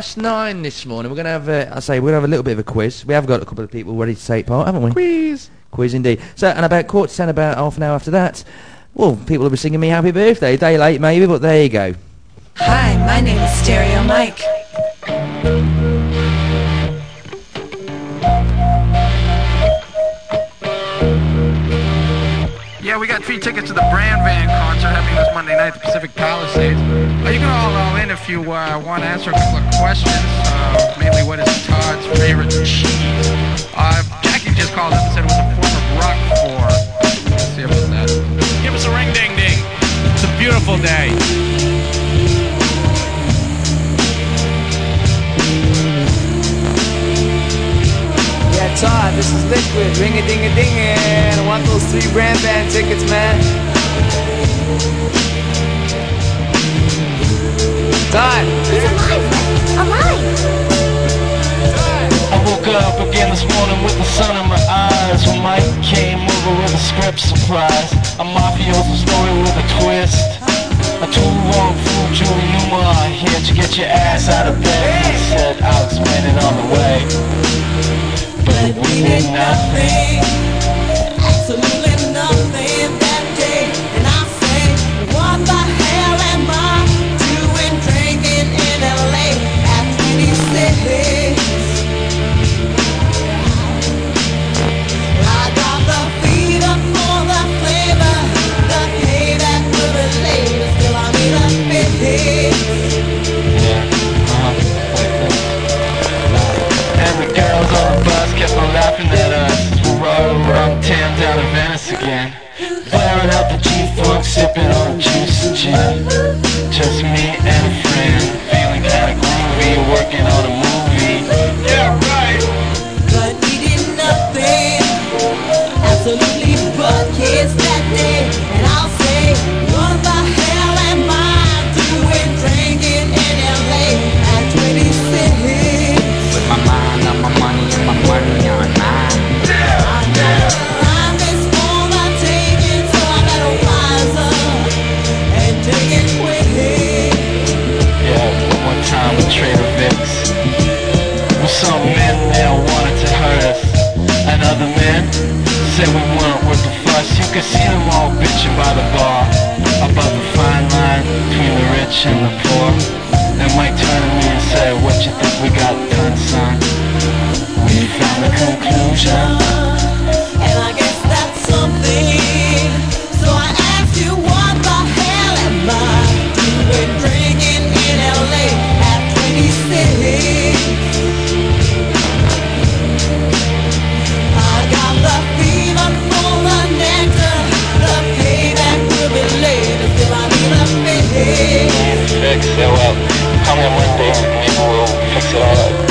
9 this morning. We're going to have, we're going to have a little bit of a quiz. We have got a couple of people ready to take part, haven't we? Quiz indeed. So, and about 9:45, about half an hour after that, well, people will be singing me happy birthday. A day late maybe, but there you go. Hi, my name is Stereo Mike. Yeah, we got free tickets to the Brand Van concert happening this Monday night at the Pacific Palisades. You can all roll in if you want to answer a couple of questions. Mainly, what is Todd's favorite cheese? Jackie just called up and said it was a form of Roquefort. Let's see about that. Give us a ring ding ding. It's a beautiful day. Yeah, Todd, this is Liquid. Ring-a-ding-a-ding-a. I want those 3 Brand Van tickets, man. Todd. He's alive. I woke up again this morning with the sun in my eyes when Mike came over with a script surprise. A mafioso story with a twist. A too-long fool, Julie Newmar, here to get your ass out of bed. He said, I'll explain it on the way. But we did nothing, absolutely nothing that day. And I say, what the hell am I doing drinking in LA at 26? I got the fever for the flavor, the payback will be later. Still I need a fix. And the girls on the bus kept on laughing at us. We're rolling around town down in Venice again, blaring out the G-Funk, sipping on juice and gin. Just me and a friend, feeling kinda groovy, working on a movie. Yeah, right. But we did nothing, absolutely but kids that day. And I'll say, what the hell am I doing drinking in LA at 26? With my mind on my money and my money on mine. I know I'm this for the taking, so I better wise up and take it quick. Yeah, one more time with Trader Vic's. With some men there wanted to hurt us, and other men said we weren't worth the fuss. You could see them all bitching by the bar about the fine line between the rich and the poor. And Mike turned to me and said, what you think we got done, son? We found the conclusion, and I guess that's something. So I asked you, what the hell am I doing drinking in LA at 26? I got the fever for the nectar, the payback will be later. Still I need a fix. Fix it well. Call me on Monday, maybe we'll fix it all up.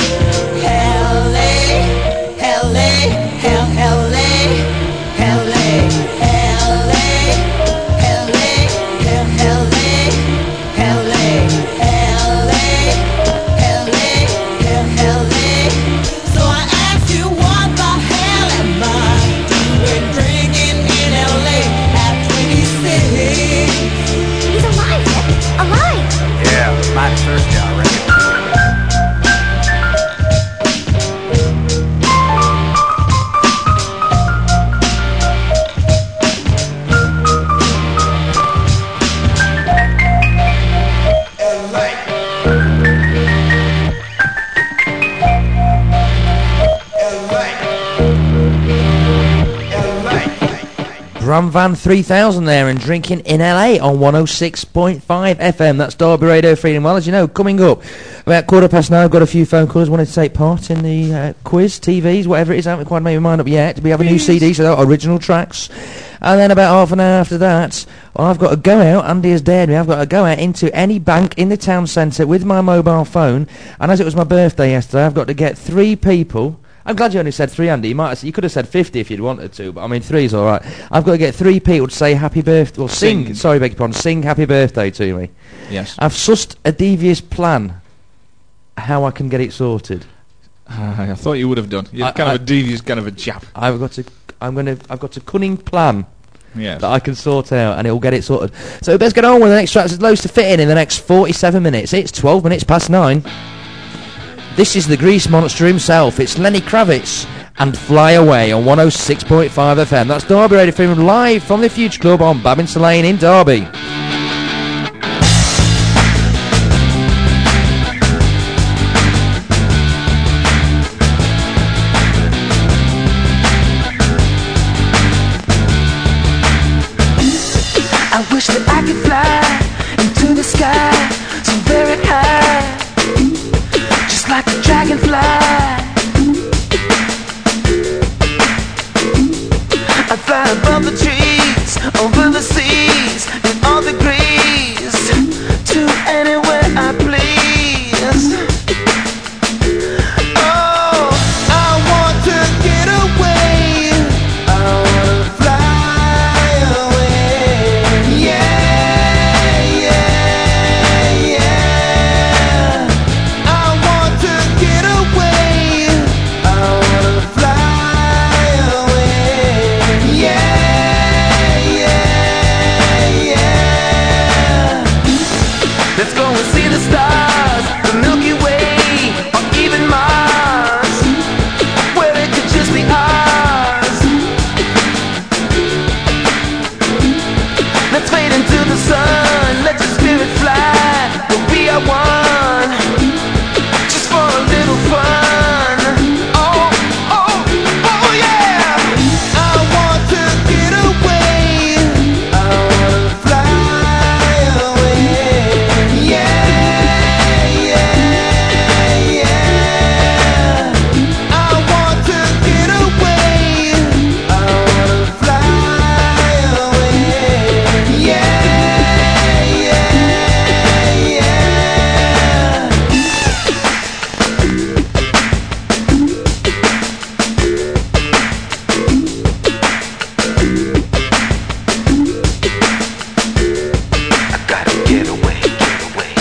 My first job, right? Brand Van 3000 there and drinking in LA on 106.5 FM. That's Derby Radio Freedom. Well, as you know, coming up about 9:15, I've got a few phone callers wanting to take part in the quiz, TVs, whatever it is. I haven't quite made my mind up yet. We have a new CD, so original tracks. And then about half an hour after that, I've got to go out. Andy has dared me. I've got to go out into any bank in the town centre with my mobile phone. And as it was my birthday yesterday, I've got to get 3 people. I'm glad you only said 3, Andy. You could have said 50 if you'd wanted to, but I mean 3's all right. I've got to get 3 people to say happy birthday. Well, sing. Sorry, beg your pardon. Sing happy birthday to me. Yes. I've sussed a devious plan. How I can get it sorted. I thought you would have done. You're kind of a devious kind of a chap. I've got a cunning plan. Yes. That I can sort out, and it'll get it sorted. So let's get on with the next track. There's loads to fit in the next 47 minutes. It's 12 minutes past 9. This is the Grease monster himself. It's Lenny Kravitz and Fly Away on 106.5 FM. That's Derby Radio Freedom live from the Future Club on Babington Lane in Derby. I wish that I could fly into the sky so very high, just like a dragonfly. I'd fly above the trees, over the seas, in all degrees, to anywhere I please. Oh, I want to get away. I want to fly away. Yeah, yeah, yeah. I want to get away. I want to fly away. Yeah, yeah, yeah. Let's go and see the stars, the Milky Way, or even Mars, where it could just be ours. Let's fade into the sun, let your spirit fly, we'll be our one, just for a little fun. Oh, oh, oh yeah. I want to get away. I want to fly away. Yeah, yeah, yeah. I want to get away. I want to fly away. Yeah, yeah, yeah. I gotta get away, get away.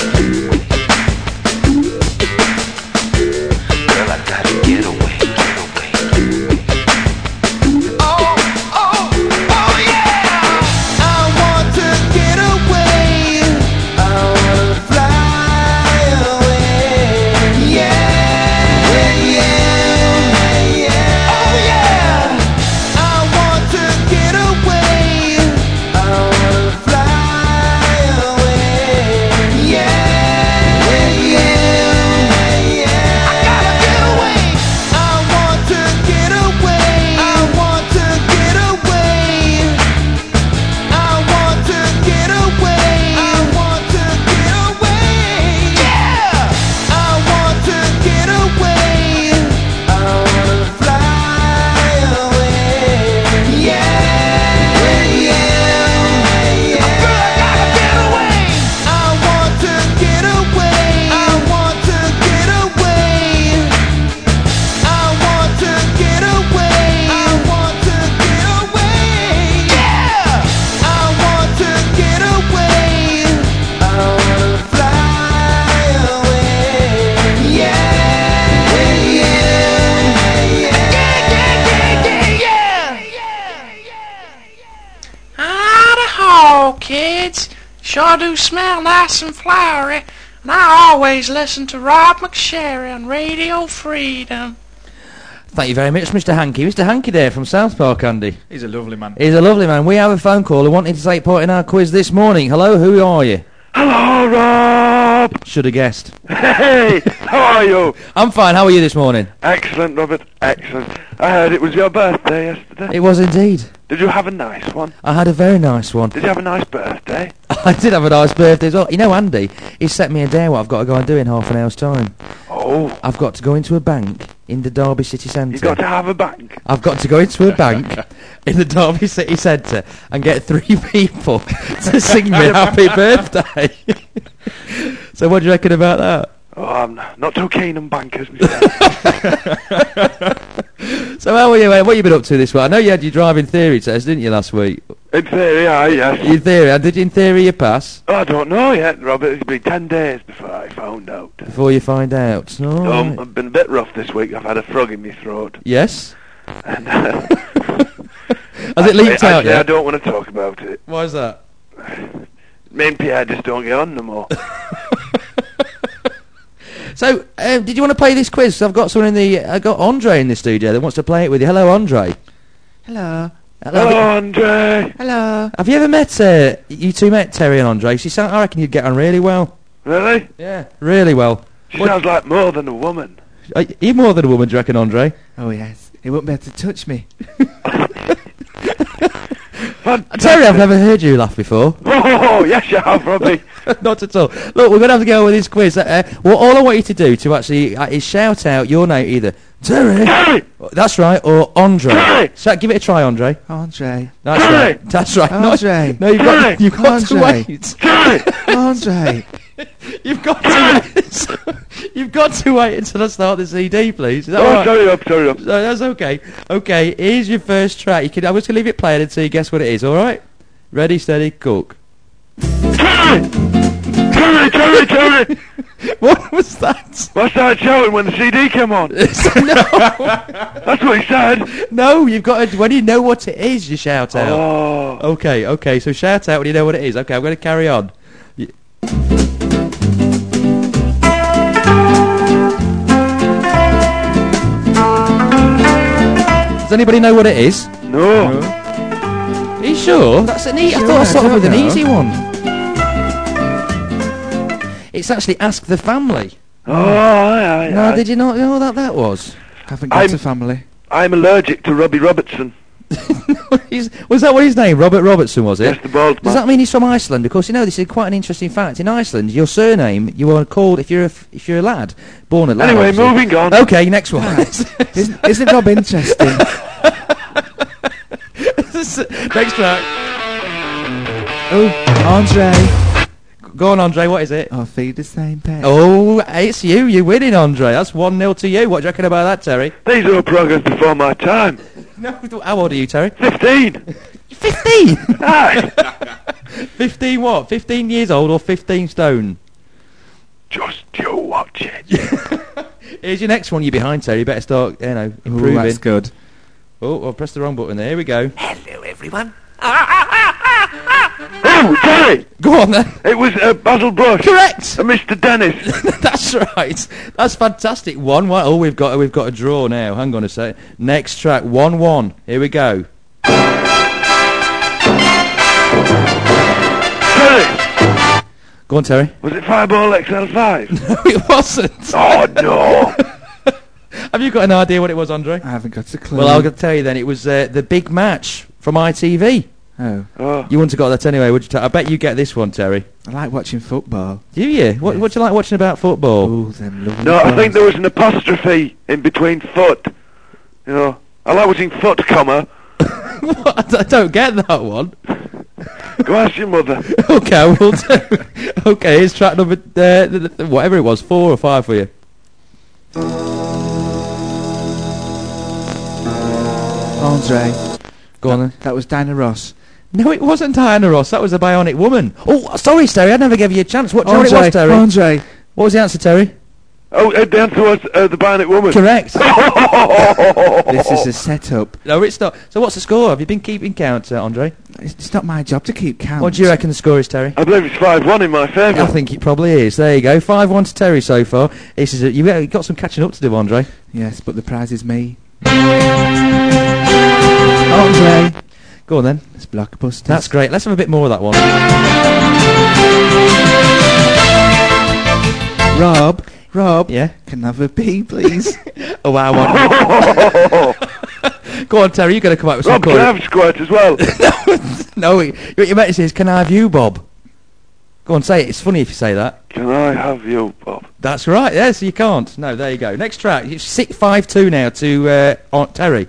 Girl, I gotta get away, get away. Oh, oh, oh yeah. I want to get away. I want to fly away. Yeah, yeah, yeah. Oh yeah. I want to get away. I want to fly away. Yeah, yeah, yeah. I gotta get away. I want to get away. I want to get away. I want to get away. I want to get away. Yeah. I want to get away. I want to fly away. Yeah, yeah, yeah. Girl, I gotta get away. I want to get away. I want to get away. I want to get away. I want to get away. Yeah. I want to get away. I want to fly away. Yeah, yeah, yeah. Howdy-ho, kids. Sure do smell nice and flowery. And I always listen to Rob McSherry on Radio Freedom. Thank you very much, Mr. Hankey. Mr. Hankey there from South Park, Andy. He's a lovely man. He's a lovely man. We have a phone call who wanted to take part in our quiz this morning. Hello, who are you? Hello, Rob. Should have guessed. Hey, how are you? I'm fine. How are you this morning? Excellent, Robert. Excellent. I heard it was your birthday yesterday. It was indeed. Did you have a nice one? I had a very nice one. Did you have a nice birthday? I did have a nice birthday as well. You know, Andy, he set me a day what I've got to go and do in half an hour's time. Oh. I've got to go into a bank in the Derby City Centre. You got to have a bank. I've got to go into a bank in the Derby City Centre and get 3 people to sing me happy birthday. So what do you reckon about that? Oh, I'm not too keen on bankers myself. So how are you, mate? What have you been up to this week? I know you had your driving theory test, didn't you, last week? In theory, yes. In theory, did you in theory you pass? Oh, I don't know yet, Robert. It's been 10 days before I found out. Before you find out? Oh, right. I've been a bit rough this week. I've had a frog in my throat. Yes? And, has it leaked out yet? I don't want to talk about it. Why is that? Me and Pierre just don't get on no more. So, did you want to play this quiz? So I've got someone I got Andre in the studio that wants to play it with you. Hello, Andre. Hello. Hello, Andre. Hello. Have you ever met, you two met Terry and Andre? I reckon you'd get on really well. Really? Yeah, really well. She sounds like more than a woman. Are you more than a woman, do you reckon, Andre? Oh, yes. He won't be able to touch me. Terry, I've never heard you laugh before. Oh, yes, you have, Robbie. Not at all. Look, we're going to have to go with this quiz. Well, all I want you to do to actually is shout out your name, either Terry. That's right, or Andre. Terry. Give it a try, Andre. Andre. That's Terry. right. That's right. Andre. No, you've got to Andre. wait. Andre. You've got to wait. You've got to wait until I start the CD, please. Is that all right? Sorry up. No, that's okay. Okay, here's your first track. I'm just going to leave it playing until you guess what it is, alright? Ready, steady, cook. Terry! What was that? I started shouting when the CD came on. That's what he said. No, you've got to, when you know what it is, you shout out. Oh. Okay, so shout out when you know what it is. Okay, I'm going to carry on. Does anybody know what it is? No. Are you sure? That's an easy. I thought I started with an easy one. It's actually Ask the Family. Oh, No, did you not know what that was? Haven't got a family. I'm allergic to Robbie Robertson. Was that what his name? Robert Robertson, was it? Yes, the bald man. Does that mean he's from Iceland? Of course, you know this is quite an interesting fact. In Iceland, your surname you are called if you're a lad, born a lad. Anyway, obviously. moving on. Okay, next one. Isn't Rob interesting? Next track. Oh, Andre. Go on, Andre. What is it? I'll feed the same pet. Oh, it's you. You're winning, Andre. That's 1-0 to you. What do you reckon about that, Terry? These are programs before my time. No, how old are you, Terry? 15. 15. Aye. 15 what? 15 years old or 15 stone? Just you watch it. Here's your next one. You're behind, Terry. You better start, improving. Ooh, that's good. Oh, I pressed the wrong button there. Here we go. Hello, everyone. Oh, Terry! Go on then. It was Basil Brush. Correct. And Mr. Dennis. That's right. That's fantastic. 1-1. Oh, we've got a draw now. Hang on a sec. Next track. 1-1. Here we go. Terry! Go on, Terry. Was it Fireball XL5? No, it wasn't. Oh, no. Have you got an idea what it was, Andre? I haven't got a clue. Well, I'll tell you then. It was the big match from ITV. Oh. You wouldn't have got that anyway, would you? I bet you get this one, Terry. I like watching football. Do you? What do you like watching about football? Oh, them lovely No, I balls. think there was an apostrophe in between foot. You know, I like watching foot, comma. What? I don't get that one. Go ask your mother. Okay, I will do. Okay, here's track number, whatever it was, 4 or 5 for you. Andre. Go on then. That was Dinah Ross. No, it wasn't Diana Ross. That was a Bionic Woman. Oh, sorry, Terry. I never gave you a chance. What do you know what it was, Terry? Andre. What was the answer, Terry? Oh, the answer was the Bionic Woman. Correct. This is a setup. No, it's not. So what's the score? Have you been keeping count, Andre? It's not my job to keep count. What do you reckon the score is, Terry? I believe it's 5-1 in my favour. I think it probably is. There you go. 5-1 to Terry so far. This is you've got some catching up to do, Andre. Yes, but the prize is me. Andre. Go on then. It's Blockbusters. That's great. Let's have a bit more of that one. Rob. Yeah? Can I have a pee, please? Oh, wow. Go on, Terry. You've got to come up with some Rob, can I have a squirt as well? No, what you meant to say is, can I have you, Bob? Go on, say it. It's funny if you say that. Can I have you, Bob? That's right. Yes, you can't. No, there you go. Next track. It's 5-2 now to Terry.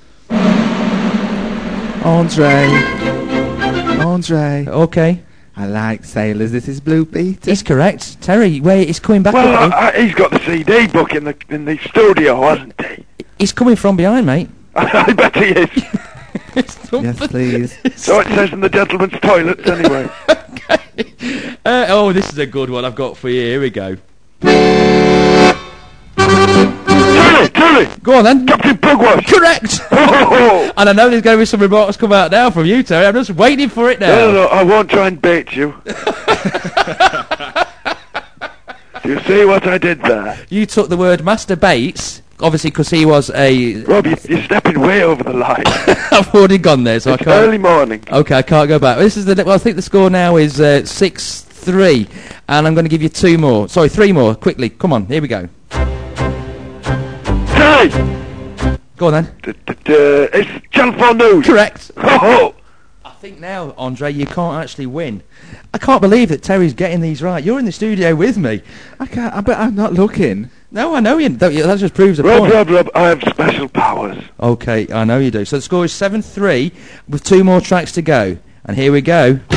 Andre. Okay. I like sailors. This is Blue Peter. He's correct. Terry, wait, he's coming back. Well, he's got the CD book in the studio, hasn't he? He's coming from behind, mate. I bet he is. Yes, please. So it says in the gentleman's toilets, anyway. Okay. Oh, this is a good one I've got for you. Here we go. Terry! Go on then. Captain Pugwash! Correct! And I know there's going to be some remarks come out now from you, Terry. I'm just waiting for it now. No, I won't try and bait you. You see what I did there? You took the word Master Bates, obviously because he was a... Rob, you're stepping way over the line. I've already gone there, so It's I can't... early morning. Okay, I can't go back. This is the... Well, I think the score now is 6-3, and I'm going to give you 2 more. Sorry, 3 more, quickly. Come on, here we go. Hey! Go on then. It's Channel 4 News. Correct. Oh! I think now, Andre, you can't actually win. I can't believe that Terry's getting these right. You're in the studio with me. I can't. But I'm not looking. No, I know you. That just proves a Rob, point. Rob, I have special powers. Okay, I know you do. So the score is 7-3 with 2 more tracks to go. And here we go. Get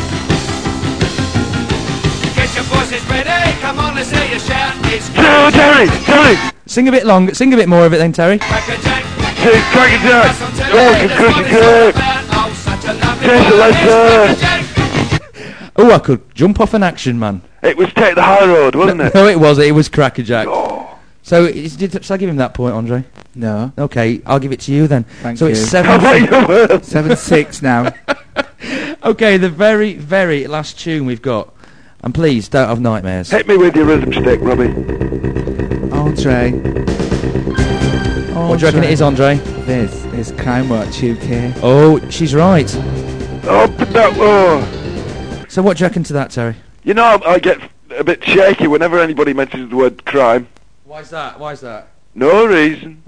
your voices ready, come on, let's hear you shout. It's Terry! Sing a bit long. Sing a bit more of it then, Terry. Crackerjack. Hey, Crackerjack! Oh, Crackerjack! Take the letter! Oh, I could jump off an Action Man. It was Take the High Road, wasn't it? No, it was. It was Crackerjack. Oh. So, shall I give him that point, Andre? No. Okay, I'll give it to you then. Thank so you. it's 7-6 now. Okay, the very, very last tune we've got. And please, don't have nightmares. Hit me with your rhythm stick, Robbie. Andre. What do you reckon it is, Andre? This is Crime Watch UK. Oh, she's right. Oh, but that... Oh. So what do you reckon to that, Terry? You know, I get a bit shaky whenever anybody mentions the word crime. Why's that? Why's that? No reason.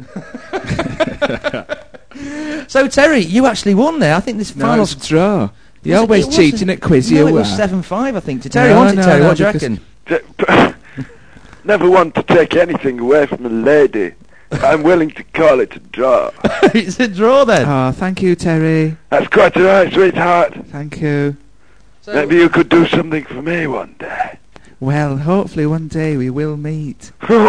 So, Terry, you actually won there. I think this No, final... it's a draw. You're Was it- always it cheating wasn't- at quiz, no, you it was are. 7-5, I think. To Terry, No, wasn't it, no, Terry? no, What do you because- reckon? Never want to take anything away from a lady. I'm willing to call it a draw. It's a draw then. Oh, thank you, Terry. That's quite alright, sweetheart. Thank you. So, Maybe you could do something for me one day. Well, hopefully one day we will meet.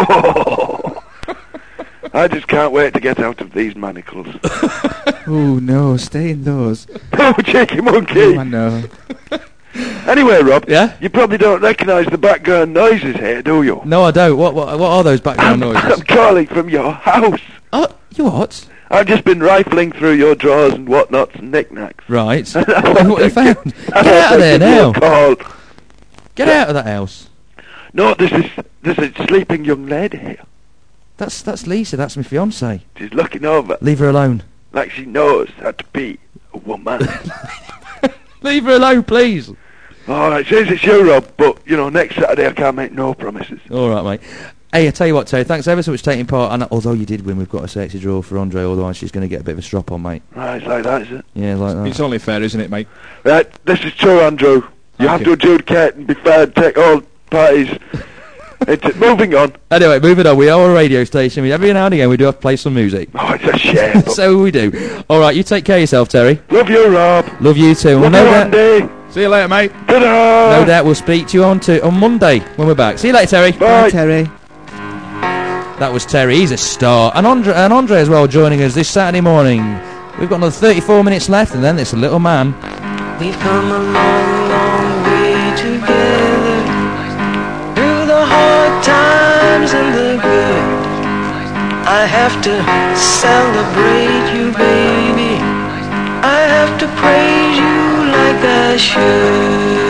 I just can't wait to get out of these manacles. Oh, no, stay in those. Oh, cheeky monkey. Oh, I know. Anyway, Rob, Yeah? you probably don't recognise the background noises here, do you? No, I don't. What are those background noises? I'm calling from your house. Oh, you what? I've just been rifling through your drawers and whatnots and knickknacks. Right. What you found? Get out of there now. Get out of that house. No, there's a sleeping young lady here. That's Lisa. That's my fiancée. She's looking over Leave her alone. like she knows how to be a woman. Leave her alone, please. All right, says it's you, Rob, but, you know, next Saturday I can't make no promises. All right, mate. Hey, I tell you what, Terry, thanks ever so much for taking part. And although you did win, we've got a sexy draw for Andre, otherwise she's going to get a bit of a strop on, mate. Right, it's like that, is it? Yeah, like that. It's only fair, isn't it, mate? Right, this is true, Andrew. You have to adjudicate and be fair and take all parties. Moving on. Anyway, moving on. We are a radio station. Every now and again we do have to play some music. Oh, it's a shame. So we do. All right, you take care of yourself, Terry. Love you, Rob. Love you too. Love you, Andy. See you later, mate. Ta-da! No doubt we'll speak to you on Monday when we're back. See you later, Terry. Bye, Terry. That was Terry. He's a star. And Andre as well joining us this Saturday morning. We've got another 34 minutes left, and then it's a little man. We've come a long, long way together, through the hard times and the good. I have to celebrate you, baby. I have to praise you like I should.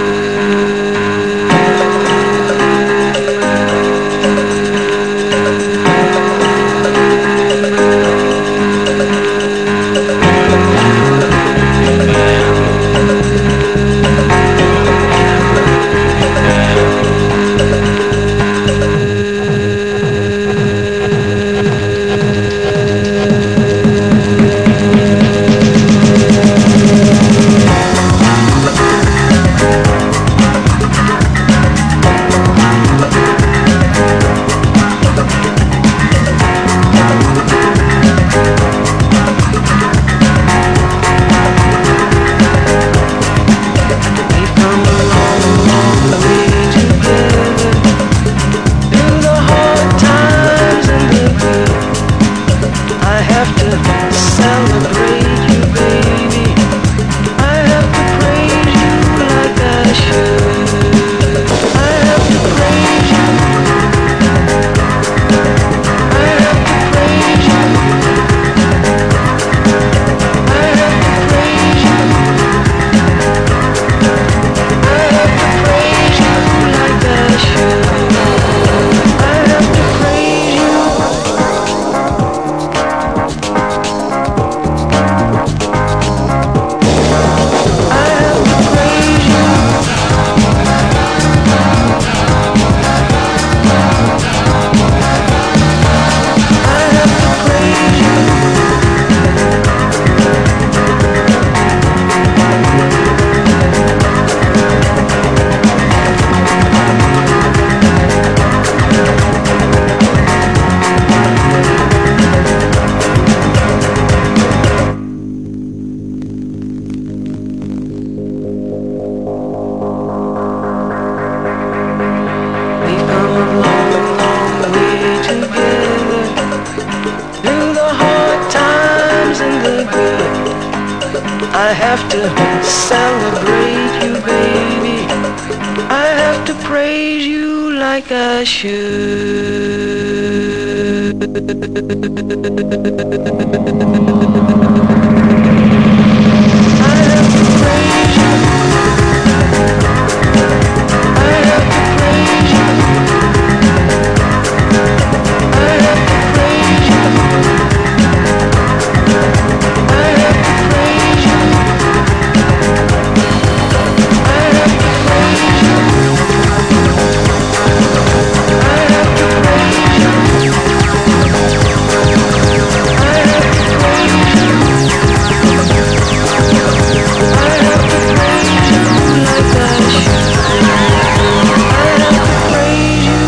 I have to celebrate you, baby. I have to praise you like I should. I have to praise you. I have to praise you. I have to praise you. I have to praise you. I have to praise you. I have to praise you. I have to praise you. I have to praise you like I should. I have to praise you.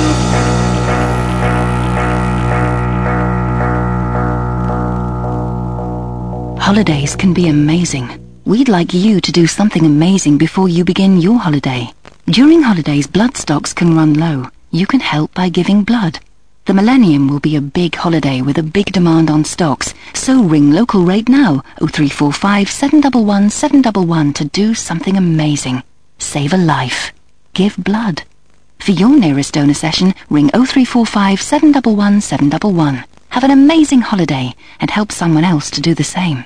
Holidays can be amazing. We'd like you to do something amazing before you begin your holiday. During holidays, blood stocks can run low. You can help by giving blood. The millennium will be a big holiday with a big demand on stocks, so ring local rate now, 0345 711 711 to do something amazing. Save a life. Give blood. For your nearest donor session, ring 0345 711 711. Have an amazing holiday and help someone else to do the same.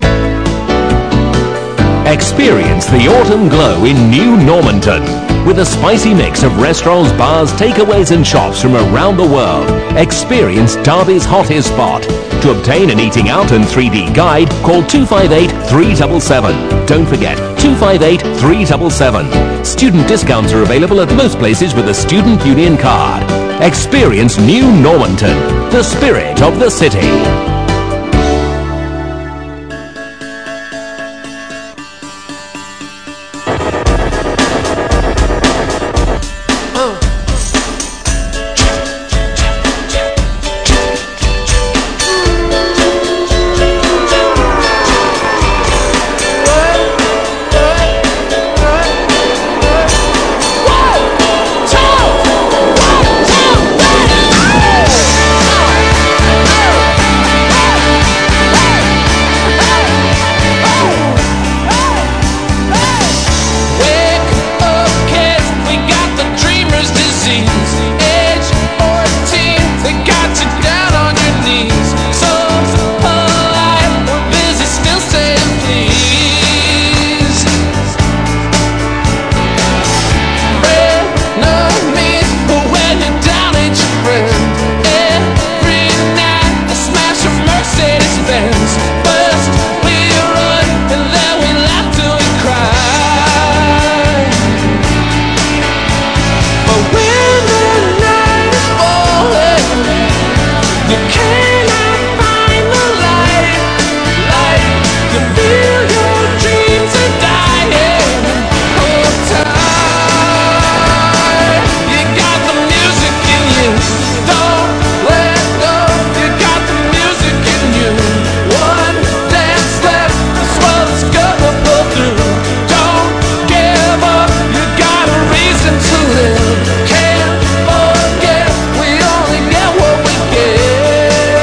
Experience the autumn glow in New Normanton with a spicy mix of restaurants, bars, takeaways and shops from around the world. Experience Derby's hottest spot. To obtain an eating out and 3D guide, call 258 377. Don't forget, 258 377. Student discounts are available at most places with a Student Union card. Experience New Normanton, the spirit of the city. Can't forget, we only get what we get.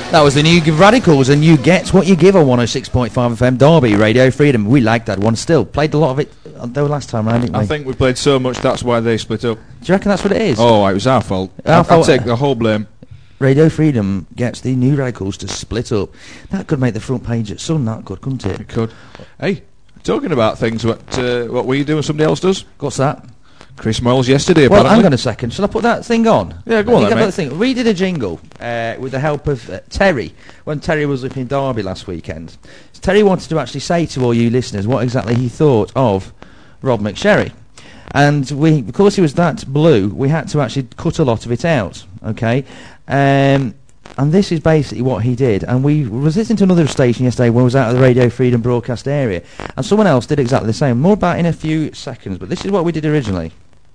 That was the new Radicals, and you get what you give on 106.5 FM Derby, Radio Freedom. We liked that one still. Played a lot of it, though, last time round, didn't we? I think we played so much, that's why they split up. Do you reckon that's what it is? Oh, it was our fault. Our fault. I'll take the whole blame. Radio Freedom gets the new Radicals to split up. That could make the front page at Sun, that could, couldn't it? It could. Hey, talking about things, what we do and somebody else does. What's that? Chris Moyles yesterday, Well, apparently. hang on a second. Shall I put that thing on? Yeah, go on then, mate. Thing. We did a jingle with the help of Terry, when Terry was up in Derby last weekend. So Terry wanted to actually say to all you listeners what exactly he thought of Rob McSherry. And because he was that blue, we had to actually cut a lot of it out, okay? And this is basically what he did. And we was listening to another station yesterday when I was out of the Radio Freedom broadcast area, and someone else did exactly the same. More about in a few seconds, but this is what we did originally.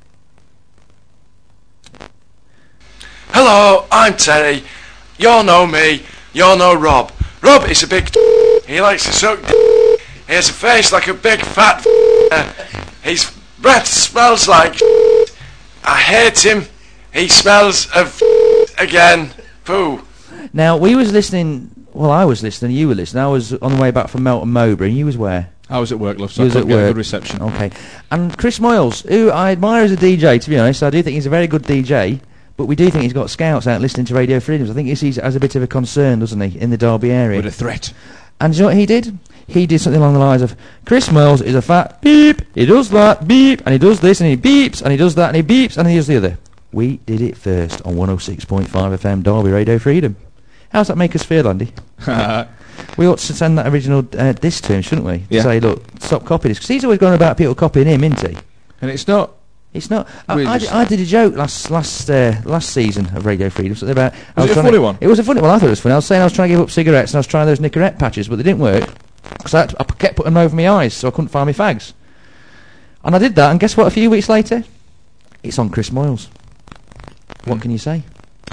Hello, I'm Terry. Y'all know me. Y'all know Rob. Rob is a big He likes to suck He has a face like a big fat His breath smells like I hate him. He smells of again. Poo. Now, we was listening... Well, I was listening, you were listening. I was on the way back from Melton Mowbray, and you was where? I was at work, love, so You I was at couldn't get a work. good reception. Okay. And Chris Moyles, who I admire as a DJ, to be honest. I do think he's a very good DJ, but we do think he's got scouts out listening to Radio Freedoms. I think he sees it as a bit of a concern, doesn't he, in the Derby area. With a threat. And do you know what he did? He did something along the lines of, Chris Moyles is a fat beep, he does that, beep, and he does this, and he beeps, and he does that, and he beeps, and he does the other. We did it first on 106.5 FM Derby Radio Freedom. How's that make us feel, Andy? We ought to send that original disc to him, shouldn't we? Yeah. To say, look, stop copying this. Because he's always going about people copying him, isn't he? And it's not. It's not. We I just- did a joke last season of Radio Freedom. Something about. Was it a funny one? It was a funny one. I thought it was funny. I was saying I was trying to give up cigarettes and I was trying those Nicorette patches, but they didn't work. Because I kept putting them over my eyes, so I couldn't find my fags. And I did that, and guess what? A few weeks later, it's on Chris Moyles. What can you say?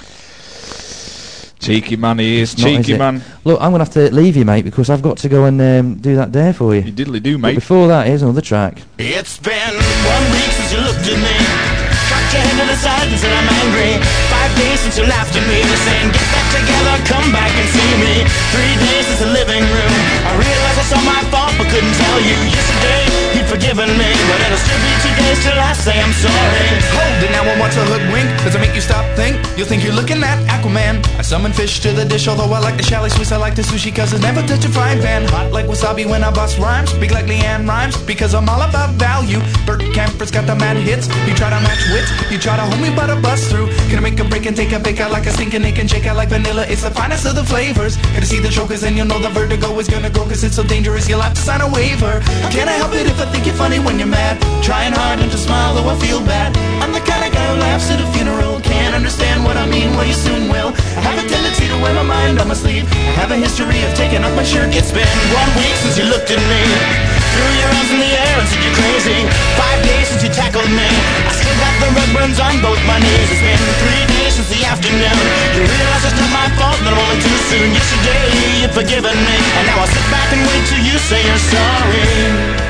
Cheeky man he is, It's not, cheeky is it? man. Look, I'm going to have to leave you, mate, because I've got to go and do that dare for you. You diddly do, But mate. before that, here's another track. It's been 1 week since you looked at me, cocked your head to the side and said I'm angry. 5 days since you laughed at me, saying get back together, come back and see me. 3 days since the living room, I realized it's all my fault but couldn't tell you. Yesterday you'd forgiven me, but it'll still be 2 days till I say I'm sorry. Hold it now and watch a hoodwink. Does it make you stop think? You'll think you're looking at Aquaman. I summon fish to the dish, although I like the chalet Swiss. I like the sushi cause it never touch a frying pan. Hot like wasabi when I bust rhymes. Big like Leanne Rhymes because I'm all about value. Bert Camper's got the mad hits. You try to match wits, you try to hold me but I bust through. Gonna make a break and take a bake out like a stinking Nick and shake out like vanilla. It's the finest of the flavors. Gonna see the show cause then you'll know the vertigo is gonna go cause it's so dangerous you'll have to sign a waiver. How can I help it if I think you're funny when you're mad? Trying hard not to smile though I feel bad. I'm the kind of guy who laughs at a funeral. Can't understand what I mean, well you soon will. I have a tendency to wear my mind on my sleeve. I have a history of taking off my shirt. It's been 1 week since you looked at me, threw your arms in the air and said you're crazy. 5 days since you tackled me, I still got the red burns on both my knees. It's been 3 days since the afternoon, you realize it's not my fault, but I'm only too soon. Yesterday you'd forgiven me, and now I'll sit back and wait till you say you're sorry.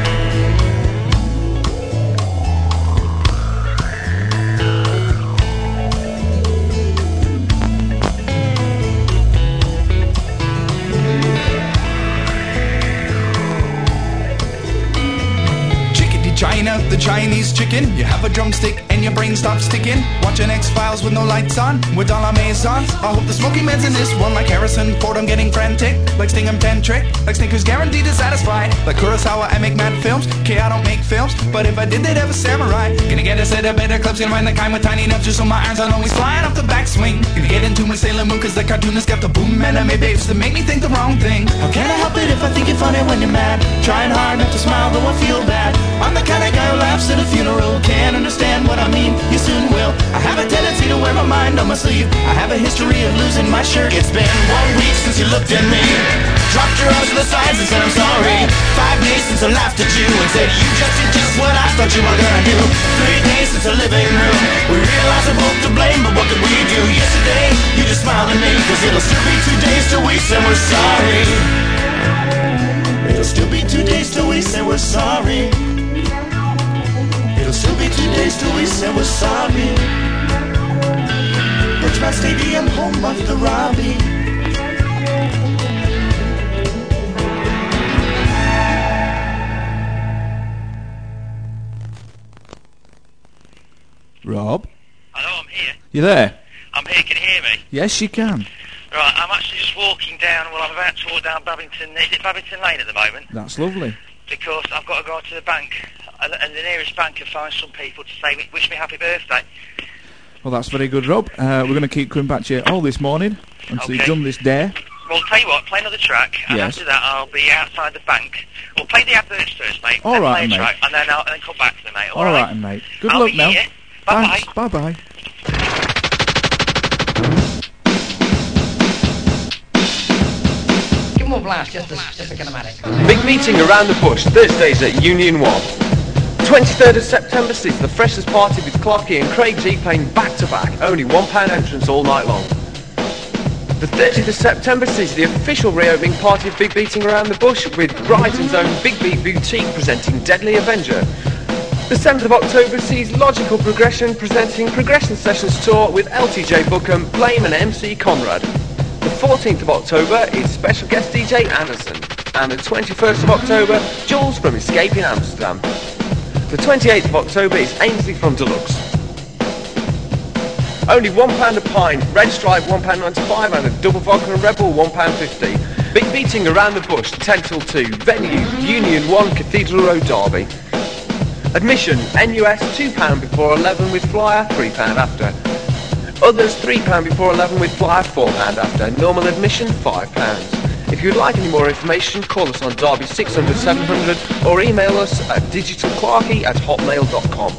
China, the Chinese chicken. You have a drumstick and your brain stops sticking. Watching X-Files with no lights on, with all our maisons. I hope the smoky man's in this one like Harrison Ford. I'm getting frantic, like Sting I'm tantric, like Snickers guaranteed to satisfy. Like Kurosawa, I make mad films. Okay, I don't make films, but if I did, they'd have a samurai. Gonna get a set of better clubs, gonna find the kind with tiny enough just so my irons aren't always flying off the backswing. Gonna get into my Sailor Moon cause the cartoonist got the boom anime babes to make me think the wrong thing. How can I help it if I think you're funny when you're mad? Trying hard not to smile though I feel bad. I'm the kind of guy who laughs at a funeral. Can't understand what I mean, you soon will. I have a tendency to wear my mind on my sleeve. I have a history of losing my shirt. It's been 1 week since you looked at me, dropped your arms to the sides and said I'm sorry. 5 days since I laughed at you and said you just did just what I thought you were gonna do. 3 days since the living room, we realized we're both to blame, but what could we do? Yesterday, you just smiled at me, cause it'll still be 2 days till we say we're sorry. It'll still be 2 days till we say we're sorry. It'll still be 2 days till we say we're sorry. Bridgman Stadium, home of the Robbie. Rob? Hello, I'm here. You there? I'm here, can you hear me? Yes, you can. Right, I'm actually just walking down, well, I'm about to walk down Babington, is it Babington Lane at the moment? That's lovely. Because I've got to go to the bank, and the nearest bank can find some people to say, wish me happy birthday. Well, that's very good, Rob. We're going to keep coming back to you all this morning until you've done this day. Well, tell you what, play another track, and Yes. after that I'll be outside the bank. Well, play the adverts first, mate. All then right, play a mate. track, and then I'll come back to the mate. All right, mate. Good I'll luck be now. here. Bye-bye. Thanks. Bye-bye. Give more blast, just a kinematic. Big meeting around the bush, Thursdays at Union 1. 23rd of September sees the Freshers Party with Clarkie and Craig G playing back-to-back, only £1 entrance all night long. The 30th of September sees the official reopening party of Big Beating Around the Bush with Brighton's own Big Beat Boutique presenting Deadly Avenger. The 7th of October sees Logical Progression presenting Progression Sessions Tour with LTJ Bookham, Blame and MC Conrad. The 14th of October is special guest DJ Anderson. And the 21st of October, Jules from Escape in Amsterdam. The 28th of October is Ainsley from Deluxe. Only £1 a pint, Red Stripe £1.95 and a double vodka and Red Bull £1.50. Big Beating Around the Bush 10 till 2. Venue Union 1 Cathedral Road Derby. Admission NUS £2 before 11 with flyer £3 after. Others £3 before 11 with flyer £4 after. Normal admission £5. If you'd like any more information, call us on Derby 600 700 or email us at digitalclarky@hotmail.com.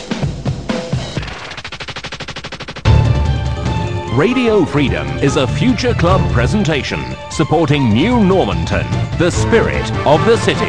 Radio Freedom is a Future Club presentation supporting New Normanton, the spirit of the city.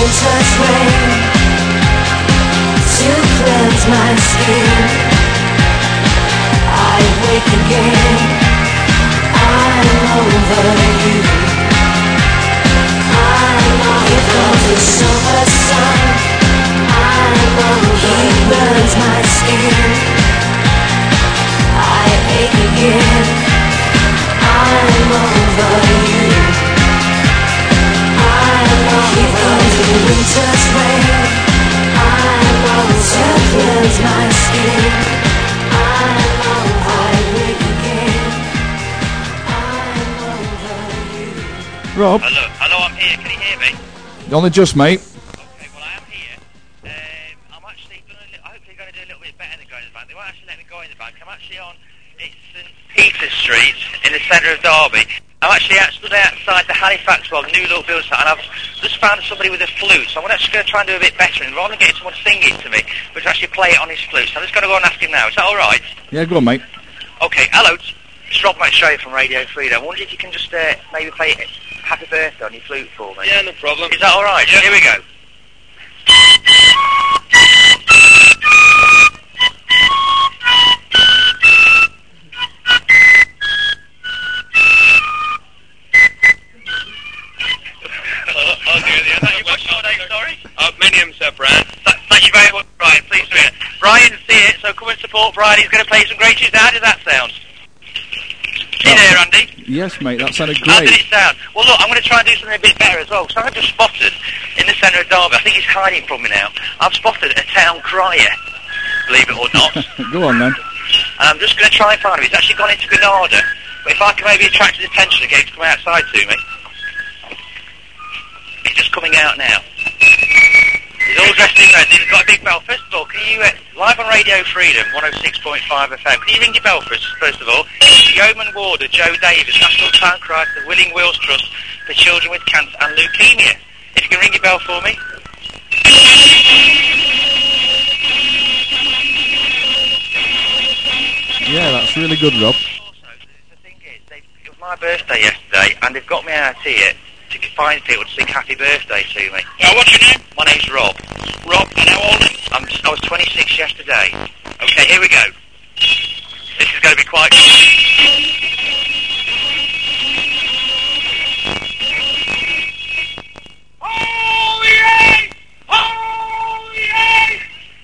winter's rain to cleanse my skin. I wake again, I'm over you. I'm over the summer sun, I'm over you. He burns my skin, I ache again, I'm over you. I'm over the winter's rain, I'm over to cleanse my skin. I'm over, I wake again, I'm over you. Rob, Hello, I'm here. Can you hear me? only just, mate. Okay, well, I am here. I'm actually hopefully going to do a little bit better than going in the bank. They won't actually let me go in the bank. I'm actually on St Peter Street in the centre of Derby. I'm actually stood outside the Halifax the new little building site, and I've just found somebody with a flute, so I'm just going to try and do a bit better, and rather than getting someone to sing it to me, but to actually play it on his flute. So I'm just going to go and ask him now. Is that alright? Yeah, go on, mate. Okay, hello, it's Rob McShay from Radio Freedom. I wonder if you can just maybe play Happy Birthday on your flute for me. Yeah, no problem. Is that alright? Yeah. Here we go. What's your name, sorry? My name's Brian. Thank you very much, Brian. Please do it. Brian's here, so come and support Brian. He's going to play some great tunes. How does that sound? You there, Andy? Yes, mate, that sounded How did great. it sound? Well, look, I'm going to try and do something a bit better as well. So I've just spotted in the centre of Derby, I think he's hiding from me now, I've spotted a town crier, believe it or not. Go on, then. And I'm just going to try and find him. He's actually gone into Granada. But if I can maybe attract his attention and get him to come outside to me. He's just coming out now. He's all dressed in red. He's got a big bell. First of all, can you, live on Radio Freedom, 106.5 FM, can you ring your bell first of all? Yeoman Warder, Joe Davis, National Town Crier for the Willing Wheels Trust for Children with Cancer and Leukemia. If you can ring your bell for me. Yeah, that's really good, Rob. The thing is, it was my birthday yesterday, and they've got me out here to find people to sing happy birthday to me. What's your name? My name's Rob. Rob, and how old are you? I was 26 yesterday. Okay, here we go. This is going to be quite... Oh, yay! Oh, yay!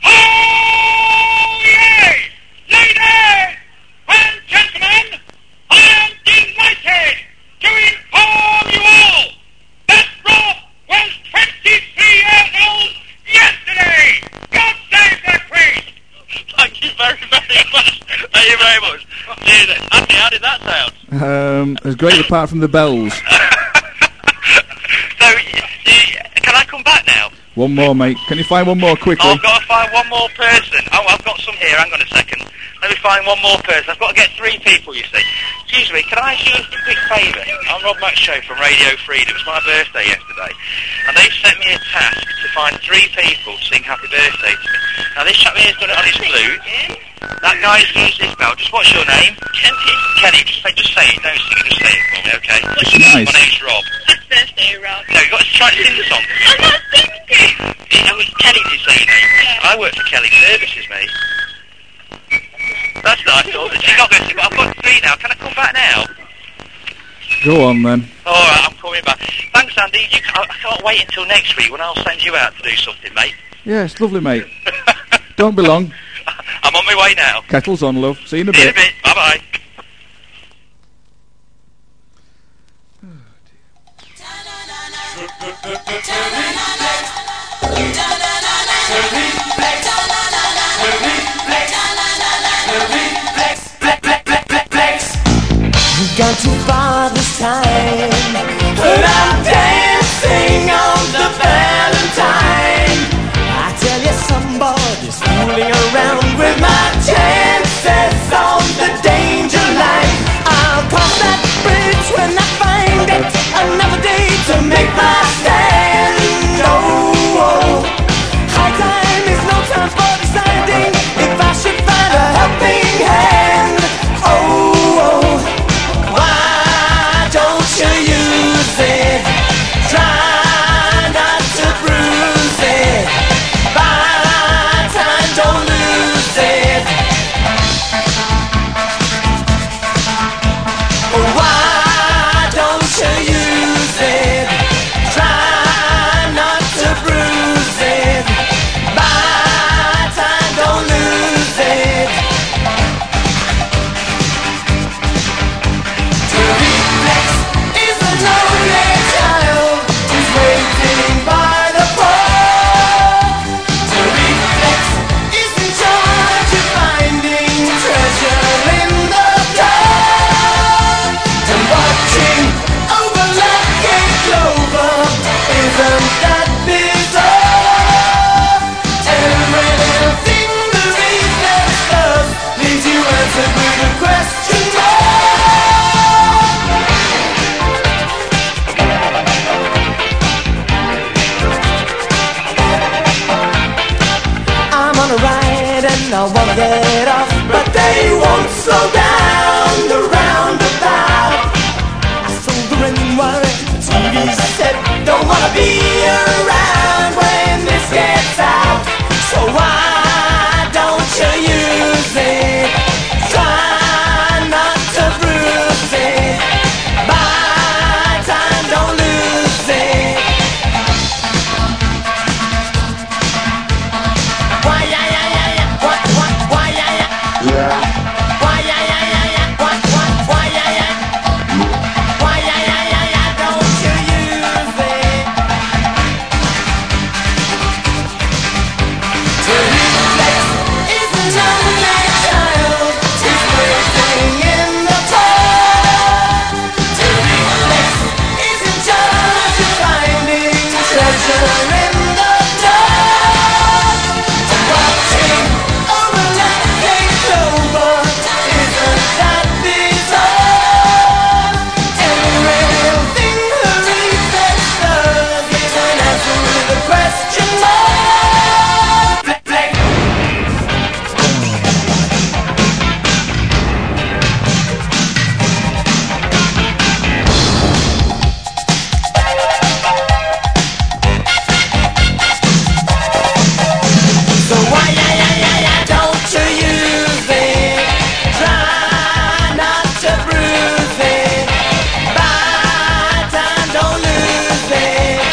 Oh, yay! Ladies and gentlemen, I am delighted to inform you all that Rob was 23 years old yesterday. God save the Queen! Thank you very, very much. Thank you very much. Andy, how did that sound? It's great apart from the bells. So, can I come back now? One more, mate. Can you find one more quickly? I've got to find one more person. Oh, I've got some here. Hang on a second. Let me find one more person. I've got to get 3 people, you see. Excuse me, can I ask you a quick favour? I'm Rob McShay from Radio Freedom. It was my birthday yesterday. And they've sent me a task to find 3 people to sing happy birthday to me. Now, this chap here's done it on his flute. That guy's used his bell. Just what's your name? Kenny. Kenny, just say it. Don't sing it, just say it for me, okay? It's nice. My name's Rob. Happy birthday, Rob. No, you've got to try to sing the song. I'm not singing. It was Kelly, did you say your name? Yeah. I work for Kelly Services, mate. That's nice. She's not going to, but I've got 3 now. Can I come back now? Go on, then. Alright, I'm coming back. Thanks, Andy. I can't wait until next week when I'll send you out to do something, mate. Yeah, it's lovely, mate. Don't be long. I'm on my way now. Kettle's on, love. See you in a See you in bit. a bit. Bye-bye. You've gone too far this time, but I'm dancing on the Valentine. I tell you, somebody's fooling around with my chances on the danger line. I'll cross that bridge when I find it. Another day to make my stand. and I wanna get off, but they won't slow down the roundabout. I sold the rainwater, the TV said, don't wanna be around when this gets out. So why don't you use it? Try not to bruise it. Buy time, don't lose it. Why, yeah, yeah, yeah, yeah. Why, yeah, yeah. Why, yeah, yeah, yeah, yeah. Why, yeah, yeah. Why, yeah, yeah, yeah, yeah. Don't you use it. To reflex isn't only a child. It's waiting in the dark. To reflex isn't just finding treasure in the dark. Watching overlapping clover isn't that bizarre? Everything the reflex does is an answer with a question mark. Play. So why, yeah, yeah, yeah, yeah, don't you use it? Try not to bruise it. Buy time, don't lose it.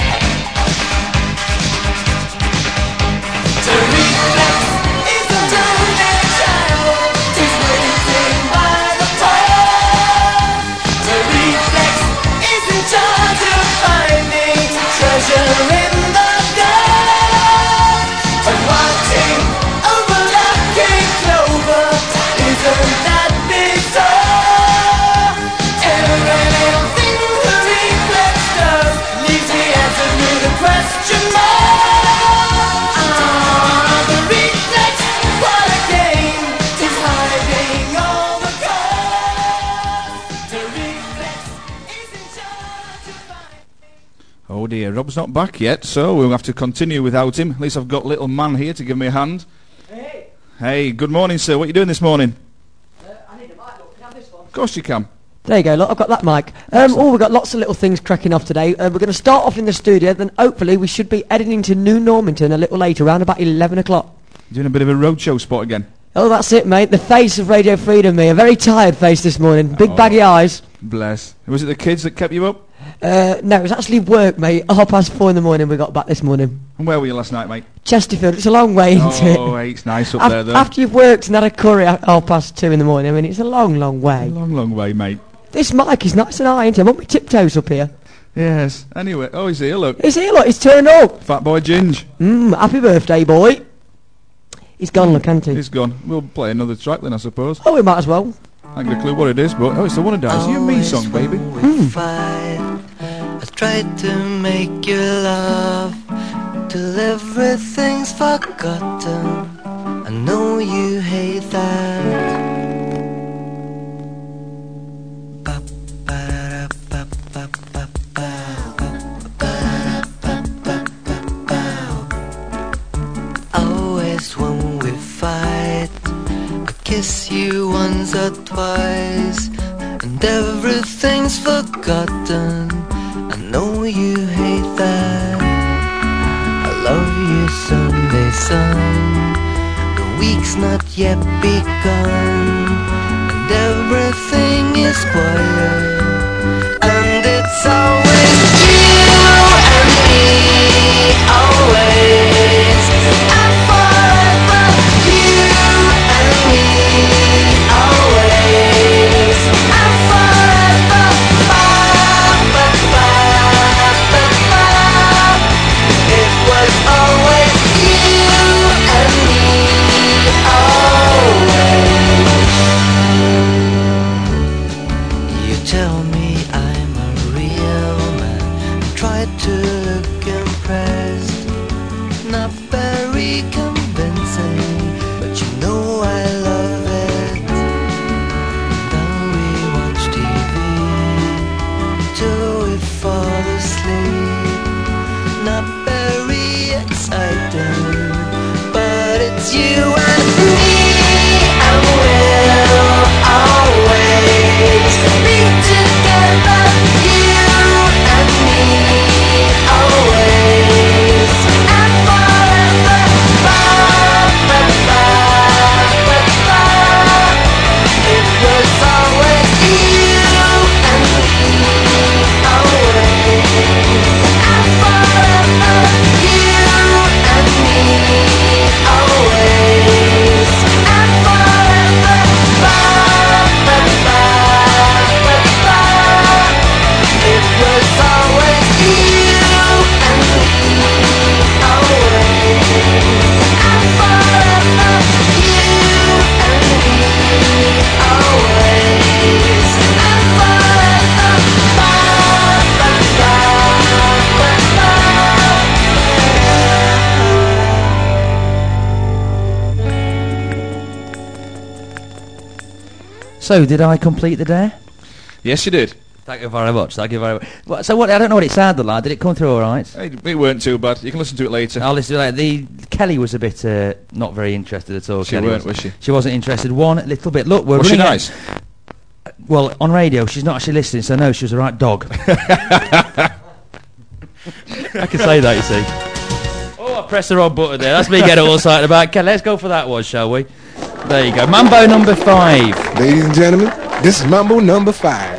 To reflex isn't only a child. It's waiting by the door. To reflex isn't just finding treasure in the dark. And watching overlapping clover isn't that bizarre? Everything the reflex does leaves me answered with a question mark. The reflex, what a game, is hiding all the cards. The reflex isn't just to find. Oh dear, Rob's not back yet, so we'll have to continue without him. At least I've got little man here to give me a hand. Hey, Hey, good morning, sir. What are you doing this morning? I need a mic, look, can I have this one? Of course you can. There you go, look, I've got that mic. We've got lots of little things cracking off today. We're going to start off in the studio, then hopefully we should be heading into New Normanton a little later, around about 11 o'clock. Doing a bit of a roadshow spot again. Oh, that's it, mate. The face of Radio Freedom, me. A very tired face this morning. Big baggy eyes. Bless. Was it the kids that kept you up? No, it was actually work, mate. 4:30 in the morning we got back this morning. And where were you last night, mate? Chesterfield, it's a long way, isn't it? Oh, hey, it's nice up there, though. After you've worked and had a curry at 2:30 in the morning, I mean, it's a long, long way. Long, long way, mate. This mic is nice and high, isn't it? I want my tiptoes up here. Yes. Anyway, oh, he's here, look. He's here, look, he's turned up. Fat boy Ginge. Happy birthday, boy. He's gone, look, hasn't he? He's gone. We'll play another track then, I suppose. Oh, we might as well. I ain't got a clue what it is, but... Oh, it's the Wannadies. You and me song, baby. I tried to make you laugh till everything's forgotten. I know you hate that. Always when we fight, I kiss you once or twice, and everything's forgotten. I know you hate that. I love you Sunday sun. The week's not yet begun, and everything is quiet, and it's always you and me, always, and forever. You and me, always, and forever. It was always you and me, always. You tell So, did I complete the dare? Yes, you did. Thank you very much. Thank you very much. Well, so what? I don't know what it sounded like. Did it come through all right? It weren't too bad. You can listen to it later. I'll listen to it later. Kelly was a bit not very interested at all. She weren't, was she? She wasn't interested one little bit. Look, we're was she running nice? Well, on radio, she's not actually listening, so no, she was the right dog. I can say that, you see. Oh, I pressed the wrong button there. That's me getting all excited about. Okay, let's go for that one, shall we? There you go. Mambo number 5. Ladies and gentlemen, this is Mambo number 5.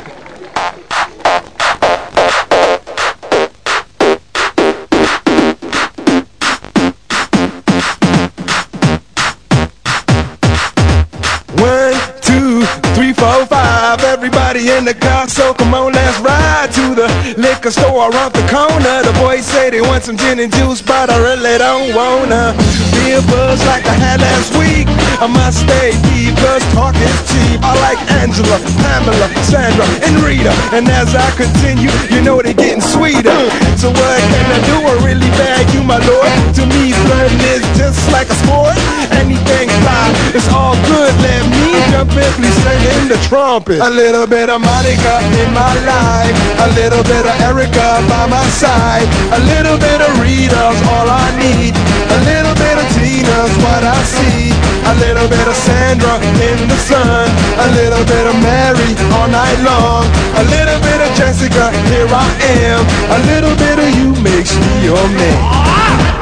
Everybody in the car, so come on, let's ride to the liquor store around the corner. The boys say they want some gin and juice, but I really don't wanna be a buzz like I had last week. I must stay deep, cause talk is cheap. I like Angela, Pamela, Sandra, and Rita. And as I continue, you know they're getting sweeter. So what can I do? I really bag you, my lord. To me, flirting is just like a sport. Anything fly, it's all good. Let me jump in, please sing in the trumpet. A little bit of Monica in my life, a little bit of Erica by my side, a little bit of Rita's all I need, a little bit of Tina's what I see, a little bit of Sandra in the sun, a little bit of Mary all night long, a little bit of Jessica, here I am, a little bit of you makes me your man.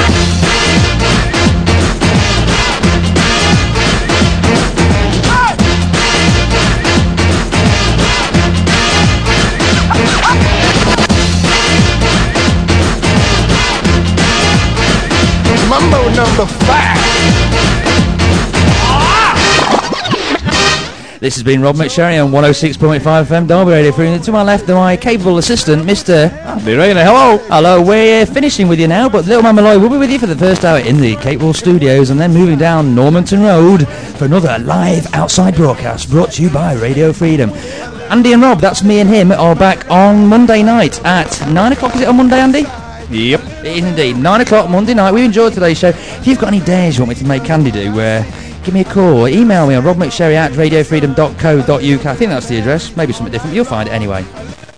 Mambo number 5. This has been Rob McSherry on 106.5 FM Derby Radio Freedom. To my left, my capable assistant, Mr. Andy Rayner. Hello. Hello. We're finishing with you now, but Little Man Malloy will be with you for the first hour in the Capable Studios, and then moving down Normanton Road for another live outside broadcast brought to you by Radio Freedom. Andy and Rob, that's me and him, are back on Monday night at 9 o'clock. Is it on Monday, Andy? Yep. It is indeed. 9 o'clock Monday night. We enjoyed today's show. If you've got any dares you want me to make Candy do, give me a call or email me on robmcsherry@radiofreedom.co.uk. I think that's the address. Maybe something different. You'll find it anyway.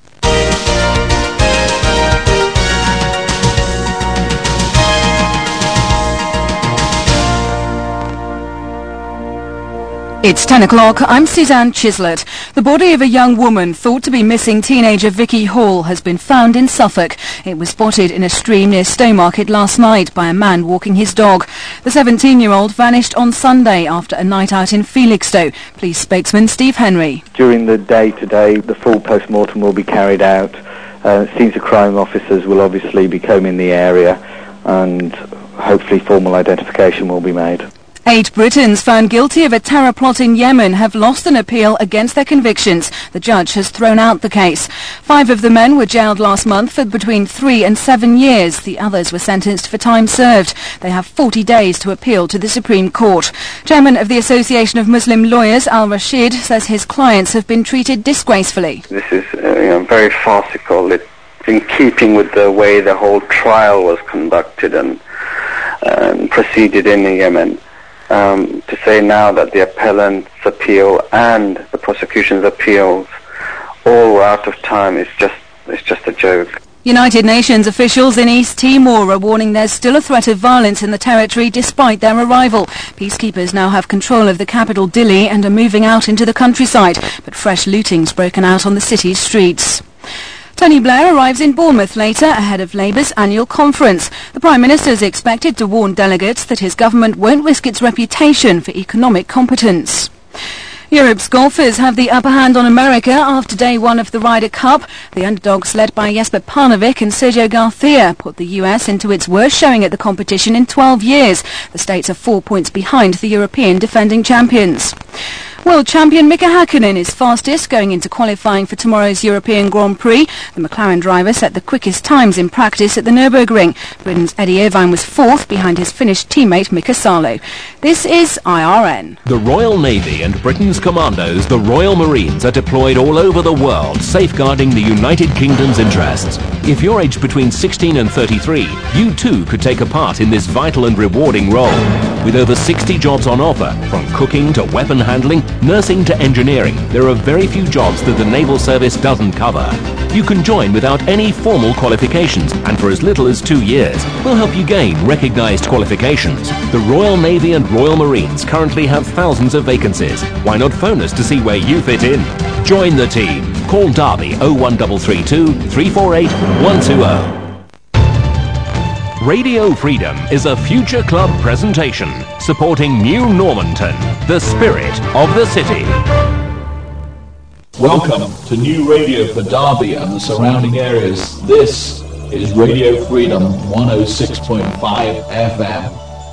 It's 10 o'clock. I'm Suzanne Chislett. The body of a young woman thought to be missing teenager Vicky Hall has been found in Suffolk. It was spotted in a stream near Stowmarket last night by a man walking his dog. The 17-year-old vanished on Sunday after a night out in Felixstowe. Police spokesman Steve Henry. During the day today, the full post-mortem will be carried out. Scenes of crime officers will obviously be combing the area, and hopefully formal identification will be made. 8 Britons found guilty of a terror plot in Yemen have lost an appeal against their convictions. The judge has thrown out the case. 5 of the men were jailed last month for between 3 and 7 years. The others were sentenced for time served. They have 40 days to appeal to the Supreme Court. Chairman of the Association of Muslim Lawyers, Al Rashid, says his clients have been treated disgracefully. This is very farcical. It's in keeping with the way the whole trial was conducted and proceeded in Yemen. To say now that the appellant's appeal and the prosecution's appeals all were out of time is just a joke. United Nations officials in East Timor are warning there's still a threat of violence in the territory despite their arrival. Peacekeepers now have control of the capital Dili and are moving out into the countryside, but fresh looting's broken out on the city's streets. Tony Blair arrives in Bournemouth later ahead of Labour's annual conference. The Prime Minister is expected to warn delegates that his government won't risk its reputation for economic competence. Europe's golfers have the upper hand on America after day one of the Ryder Cup. The underdogs led by Jesper Parnevik and Sergio Garcia put the US into its worst showing at the competition in 12 years. The States are 4 points behind the European defending champions. World champion Mika Hakkinen is fastest going into qualifying for tomorrow's European Grand Prix. The McLaren driver set the quickest times in practice at the Nürburgring. Britain's Eddie Irvine was 4th behind his Finnish teammate Mika Salo. This is IRN. The Royal Navy and Britain's commandos, the Royal Marines, are deployed all over the world, safeguarding the United Kingdom's interests. If you're aged between 16 and 33, you too could take a part in this vital and rewarding role. With over 60 jobs on offer, from cooking to weapon handling, nursing to engineering, there are very few jobs that the Naval Service doesn't cover. You can join without any formal qualifications, and for as little as 2 years, we'll help you gain recognised qualifications. The Royal Navy and Royal Marines currently have thousands of vacancies. Why not phone us to see where you fit in? Join the team. Call Derby 01332 348 120. Radio Freedom is a Future Club presentation supporting New Normanton, the spirit of the city. Welcome to new radio for Derby and the surrounding areas. This is Radio Freedom 106.5 FM.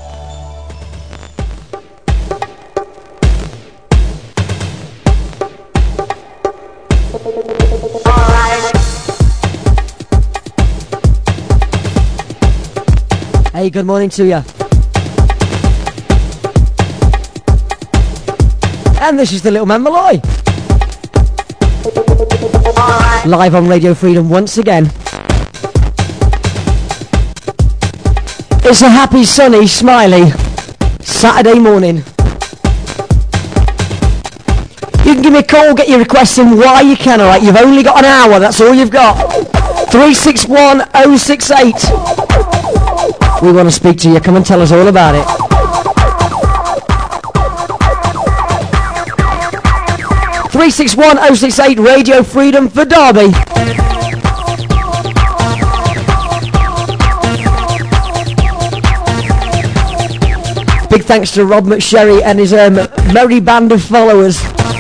Hey, good morning to you. And this is the Little Man Malloy. Live on Radio Freedom once again. It's a happy, sunny, smiley Saturday morning. You can give me a call, get your requests in while you can, alright? You've only got an hour, that's all you've got. 361-068. We want to speak to you. Come and tell us all about it. (361-068) Radio Freedom for Derby. Big thanks to Rob McSherry and his merry band of followers.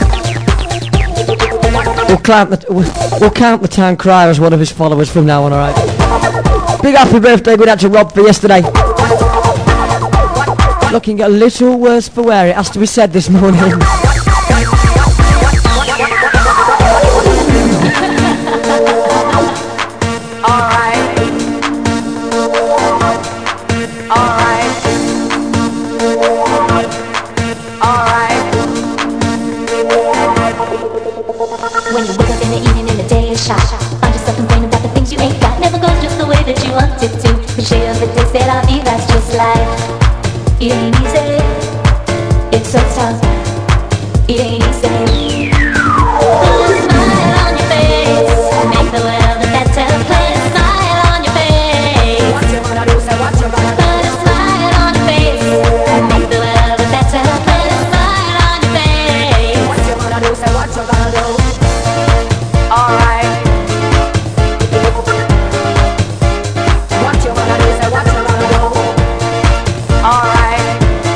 We'll count the town crier as one of his followers from now on, alright? Big happy birthday going out to Rob for yesterday. Looking a little worse for wear, it has to be said this morning. When you wake up in the evening and the day is shot, find yourself complaining about the things you ain't got. Never goes just the way that you want it to. Cliche of the day said I'll be, that's just life. It ain't easy, it's so tough. It ain't easy. Put a smile on your face, make the world a better place. Smile on your face. What you gonna do, say what you gonna do. Put a smile on your face, make the world a better place. Smile on your face. What you gonna do, say what you gonna do. Alright. What you gonna do, say what you gonna do. Alright.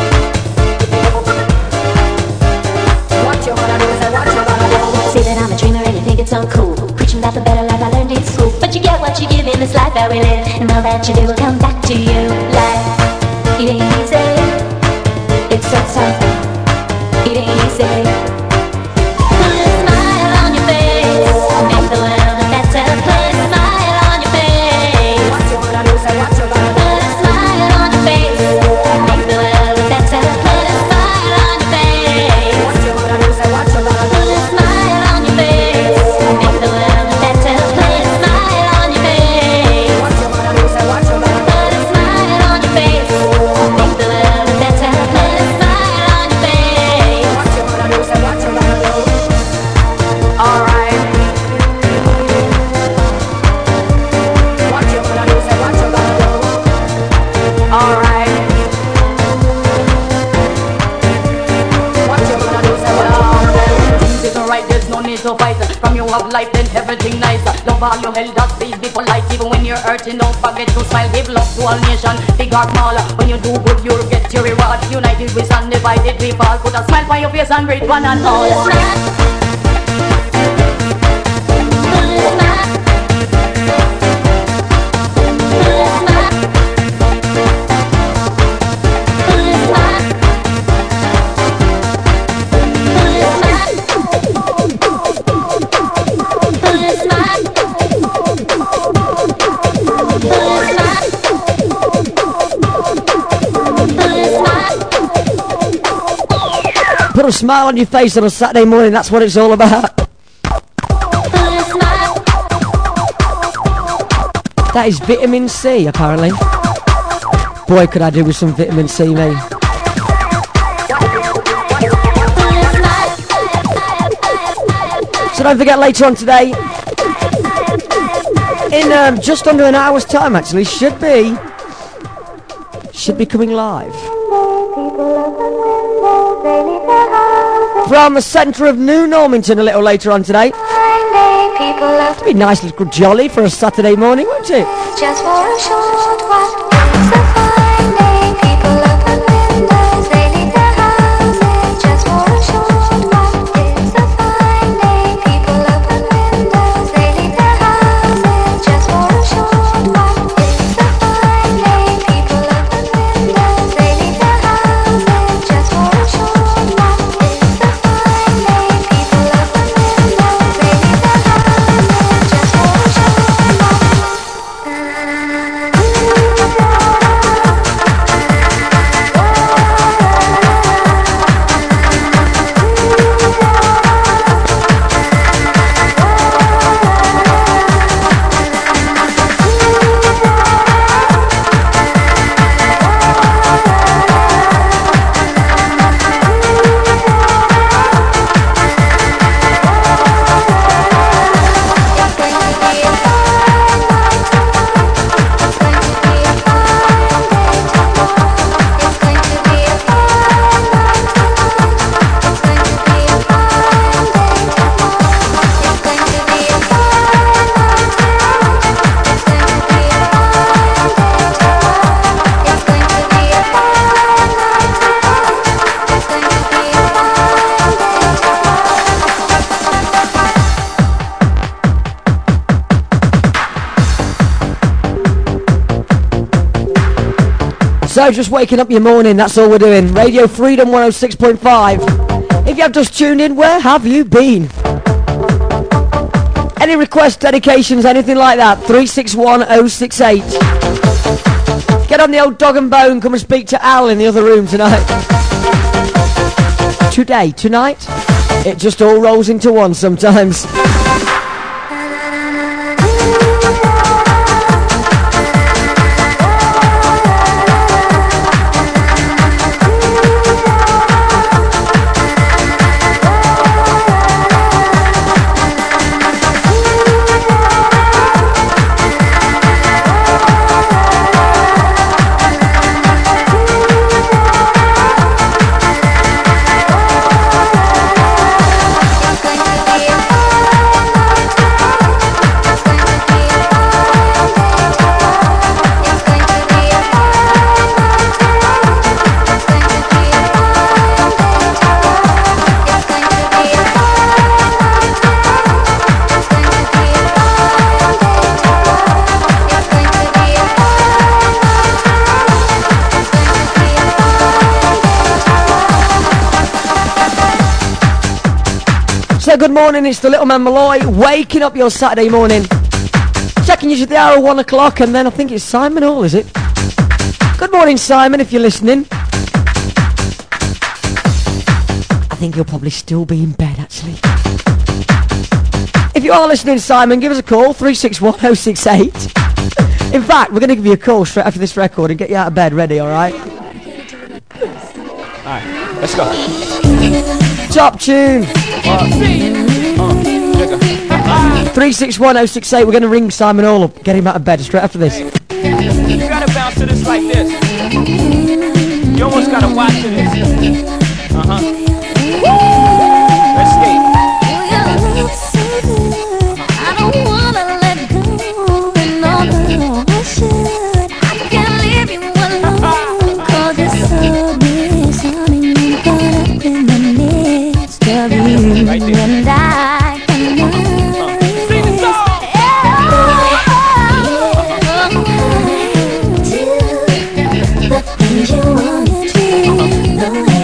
What you gonna do, say what you gonna do. Say that I'm a dreamer and you think it's uncool, preaching about the better life I learned in school. But you get what you give in this life that we live, and all that you do will come back to you. Life, it ain't easy, it's so tough. It ain't easy. Put a smile on your face, make the world a better place. Smile on your face. What you gonna do, say what you gonna do. Put a smile on your face, make the world a better place. Smile on your face. What you gonna do, say what you gonna do. Put a smile on your face, make the world a better place. Smile on your face. What you gonna do, say what you gonna do. Put a smile on your face, make the world a better place. Smile on your face. What you gonna do, say what you gonna do. Alright. What you gonna do, say what you gonna do. Alright. What you gonna do, say what you gonna do. Things is alright, there's no need to fight. From you have life, then everything nice. Love all your hell, just please be polite. Even when you're hurting, don't forget to smile. Give love to all nation, big or small. When you do good, you'll get your reward. United we stand, divided we fall. Put a smile on your face and greet one and all. Put a smile on your face on a Saturday morning, that's what it's all about. That is vitamin C, apparently. Boy, could I do with some vitamin C, me. So don't forget later on today, in just under an hour's time actually, should be coming live from the centre of New Normanton a little later on today. It'll be a nice little jolly for a Saturday morning, won't it? Just for a short while, it's a fine day. People open windows, they leave their houses. Just for a short while, it's a fine day. People open windows, they leave their houses. Just for a short while, it's a fine day. People open windows, they leave their houses. Just for a short while, it's a fine day. People open windows, they leave their houses. Just for a short while. So just waking up your morning, that's all we're doing. Radio Freedom 106.5. If you have just tuned in, where have you been? Any requests, dedications, anything like that, 361068. Get on the old dog and bone, come and speak to Al in the other room tonight. Tonight, it just all rolls into one sometimes. So good morning, it's the Little Man Malloy, waking up your Saturday morning. Checking you to the hour of 1 o'clock, and then I think it's Simon Hall, is it? Good morning, Simon, if you're listening. I think he'll probably still be in bed, actually. If you are listening, Simon, give us a call, 361068. In fact, we're going to give you a call straight after this record and get you out of bed ready, alright? Alright, let's go. Top tune. 361068. We're going to ring Simon Hall up, get him out of bed straight after this. You gotta bounce to this like this. You almost gotta watch to this. Let's skate. I don't wanna let go, and although I should, I can't leave you alone, 'cause you're so disarming and caught up in the midst of you, right there. and I cannot. Sing the song. The things you wanna do,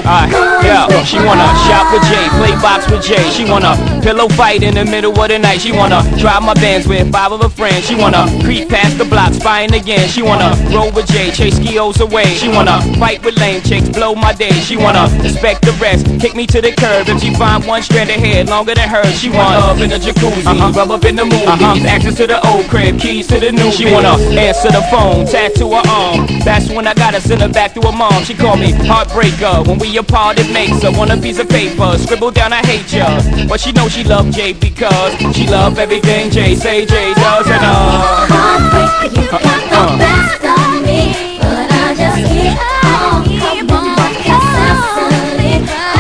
Yeah, she wanna shop with Jay, play box with Jay. She wanna pillow fight in the middle of the night. She wanna drive my Benz with 5 of her friends. She wanna creep past the block, spying again. She wanna roll with Jay, chase skios away. She wanna fight with lame chicks, blow my day. She wanna respect the rest, kick me to the curb. If she find one strand of hair longer than hers, she want up in the jacuzzi, rub up in the movies, access to the old crib, keys to the new. She wanna answer the phone, tattoo her arm. That's when I gotta send her back to her mom. She called me heartbreaker. When we apart, it makes her want a piece of paper. Scribble down, I hate ya. But she knows she love Jay because she love everything Jay say Jay does. And heartbreaker, you got the best of me, but I just keep on. Come on, incessantly.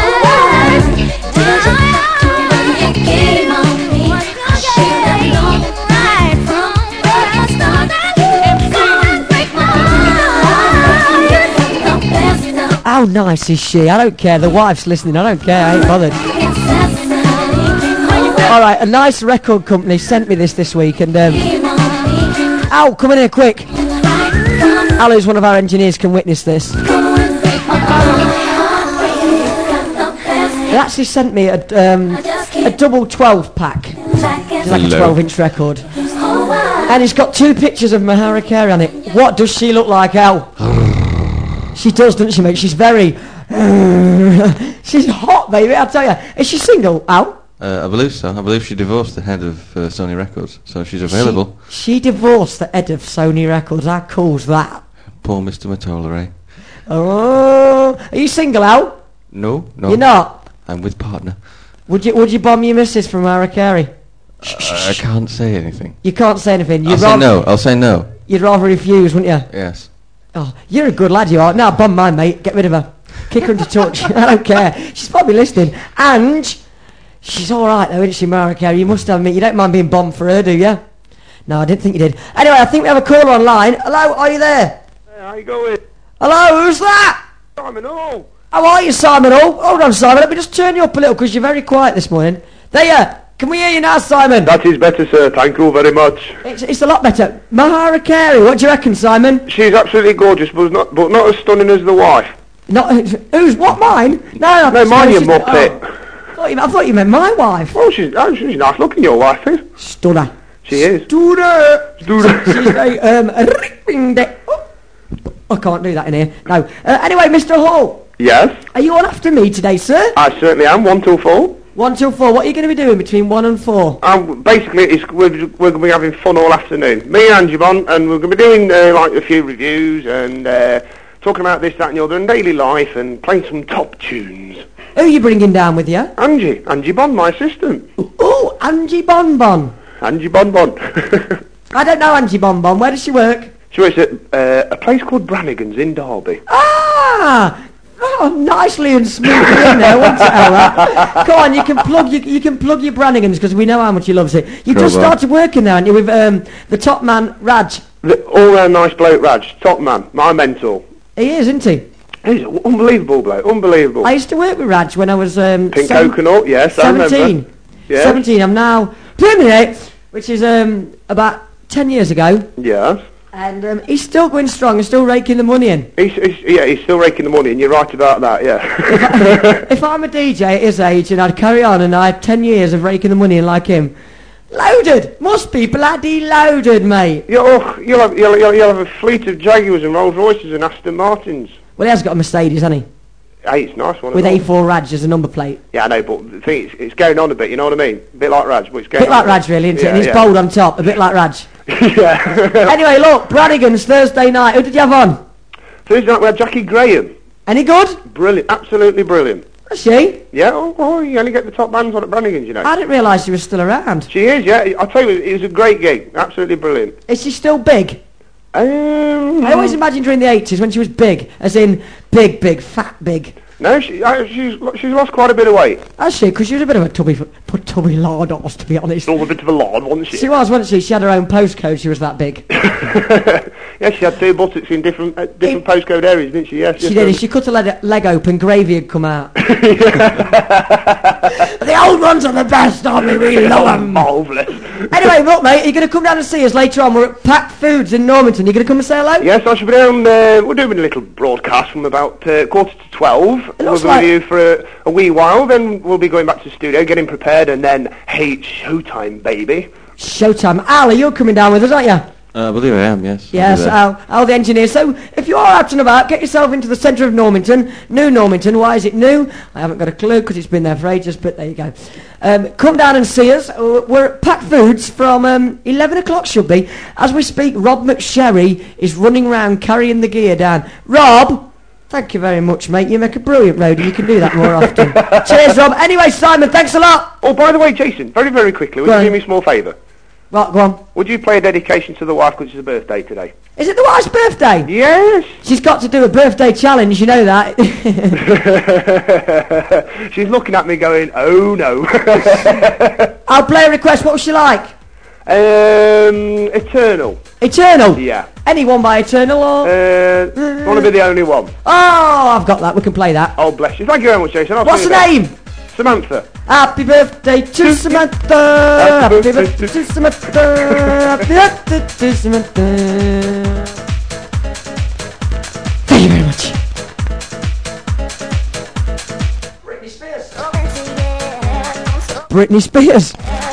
Did you have to run your game on me? I should have known right from the start. Break my heart. You got the best of me. How nice is she? I don't care. The wife's listening. I don't care. I ain't bothered. All right, a nice record company sent me this week, and Al, come in here quick. Al, who's one of our engineers, can witness this. They actually sent me a double 12 pack. It's like a 12-inch record, and it's got 2 pictures of Mariah Carey on it. What does she look like, Al? She does, doesn't she, mate? She's very... she's hot, baby, I'll tell you. Is she single, Al? I believe so. I believe she divorced the head of Sony Records, so she's available. She divorced the head of Sony Records. How cool's that? Poor Mr. Mottola, eh? Oh, are you single, Al? No. You're not? I'm with partner. Would you bomb your missus from Mariah Carey? I can't say anything. You can't say anything. I'll say no. You'd rather refuse, wouldn't you? Yes. Oh, you're a good lad, you are. Now, bomb mine, mate. Get rid of her. Kick her into touch. I don't care. She's probably listening. And she's all right, though, isn't she, Mariah Carey? You must have me. You don't mind being bombed for her, do you? No, I didn't think you did. Anyway, I think we have a caller online. Hello, are you there? Hey, how you going? Hello, who's that? Simon Hall. How are you, Simon Hall? Hold on, Simon. Let me just turn you up a little, because you're very quiet this morning. There you are. Can we hear you now, Simon? That is better, sir. Thank you very much. It's a lot better. Mariah Carey, what do you reckon, Simon? She's absolutely gorgeous, but not as stunning as the wife. Not who's what? Mine? No, mine, you muppet. I thought you meant my wife. Oh, she's nice looking. Your wife is. Stunner. She is. Stunner. She's very I can't do that in here. No. Anyway, Mr. Hall. Yes. Are you on after me today, sir? I certainly am. 1 till 4. 1 till 4. What are you going to be doing between 1 and 4? Basically, we're going to be having fun all afternoon. Me and Angibon, and we're going to be doing like a few reviews and talking about this, that, and the other, and daily life, and playing some top tunes. Who are you bringing down with you? Angie Bon, my assistant. Oh, Angie Bonbon. Angie Bonbon. I don't know Angie Bonbon. Where does she work? She works at a place called Brannigan's in Derby. Ah! Oh, nicely and smoothly in there, wasn't it, Ella? Go on, you can plug your Brannigans, because we know how much he loves it. You just started working there, haven't you, with the top man, Raj? All-round nice bloke, Raj. Top man, my mentor. He is, isn't he? He's an unbelievable bloke, unbelievable. I used to work with Raj when I was... Pink Coconut, yes, 17. I remember. Yes. 17, I'm now 28, which is about 10 years ago. Yes. And he's still going strong and still raking the money in. He's still raking the money in, you're right about that, yeah. If I'm a DJ at his age and I'd carry on and I had 10 years of raking the money in like him, loaded! Must be bloody loaded, mate. You'll have a fleet of Jaguars and Rolls Royces and Aston Martins. Well, he has got a Mercedes, hasn't he? Hey, it's a nice one. With A4 Raj as a number plate. Yeah, I know, but the thing is, it's going on a bit, you know what I mean? A bit like Raj, but it's going on. A bit like Raj, really, isn't it? And it's bold on top, a bit like Raj. Yeah. Anyway, look, Brannigan's Thursday night. Who did you have on? Thursday night we had Jackie Graham. Any good? Brilliant, absolutely brilliant. Is she? Yeah, you only get the top bands on at Brannigan's, you know. I didn't realise she was still around. She is, yeah. I'll tell you, it was a great gig. Absolutely brilliant. Is she still big? I always imagined her in the 80s when she was big, as in big, fat big. No, she's lost quite a bit of weight. Has she? Because she was a bit of a tubby lard horse, to be honest. Still a bit of a lard, wasn't she? She was, wasn't she? She had her own postcode, she was that big. Yeah, she had 2 buttocks in different postcode areas, didn't she? Yes, she did. If she cut a leg open, gravy had come out. The old ones are the best, aren't they? We love them. Marvellous. Anyway, look, mate, are you going to come down and see us later on? We're at Packed Foods in Normanton. You going to come and say hello? Yes, I shall be down. We're doing a little broadcast from about 11:45. We'll be with you for a wee while, then we'll be going back to the studio, getting prepared, and then, hey, it's showtime, baby. Showtime. Al, you're coming down with us, aren't you? I believe I am, yes. Yes, Al the engineer. So, if you are out and about, get yourself into the centre of Normanton. New Normanton. Why is it new? I haven't got a clue because it's been there for ages, but there you go. Come down and see us. We're at Packed Foods from 11 o'clock, should be. As we speak, Rob McSherry is running around carrying the gear down. Rob, thank you very much, mate. You make a brilliant roadie. You can do that more often. Cheers, Rob. Anyway, Simon, thanks a lot. Oh, by the way, Jason, very, very quickly, would you do me a small favour? What, go on. Would you play a dedication to the wife because it's her birthday today? Is it the wife's birthday? Yes. She's got to do a birthday challenge, you know that. She's looking at me going, oh no. I'll play a request. What would she like? Eternal. Eternal? Yeah. Any one by Eternal or? Want to be the only one. Oh, I've got that. We can play that. Oh, bless you. Thank you very much, Jason. What's the name? Samantha. Happy birthday to Samantha. Happy birthday to Samantha. Happy birthday to Samantha. Thank you very much. Britney Spears. Britney Spears.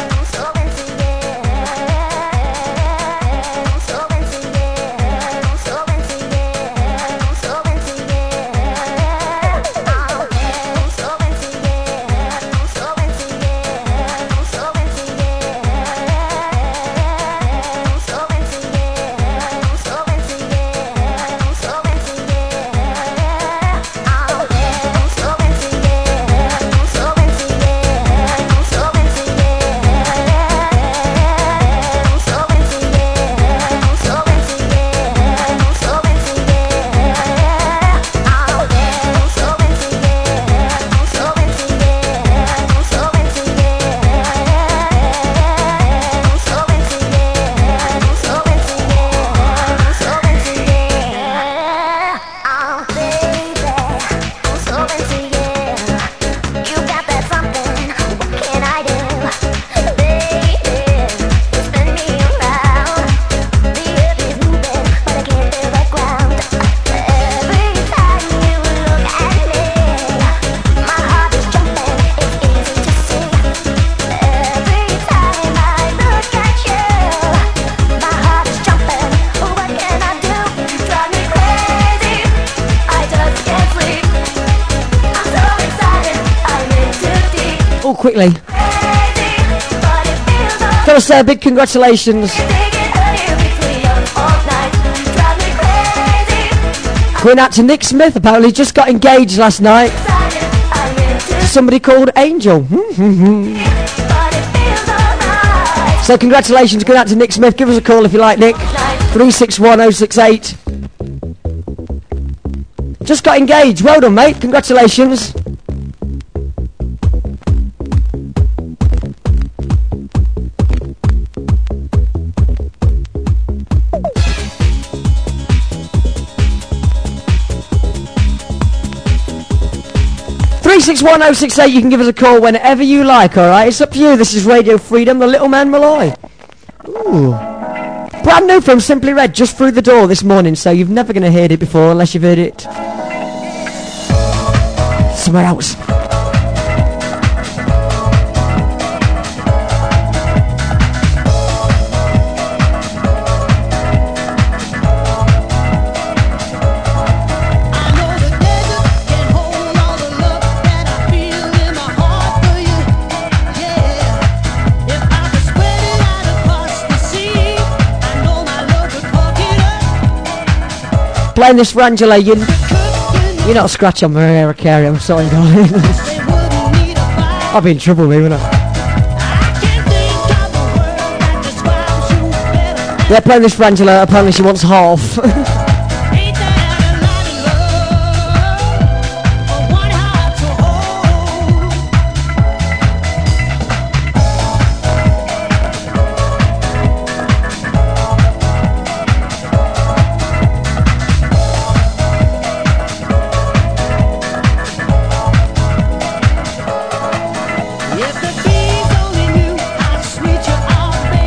Quickly. Gotta say a big congratulations. Going out to Nick Smith, apparently just got engaged last night to somebody called Angel. So congratulations, going out to Nick Smith. Give us a call if you like, Nick. 361068. Just got engaged. Well done, mate. Congratulations. (361-068). You can give us a call whenever you like, alright? It's up to you. This is Radio Freedom, the Little Man Malloy. Ooh. Brand new from Simply Red, just through the door this morning, so you've never going to heard it before unless you've heard it somewhere else. Playing this for Angela, you're not a scratch on Mariah Carey, I'm sorry, darling. I'll be in trouble, me, wouldn't I? They're playing this for Angela, apparently she wants half. If the bees only knew how sweet you are, baby.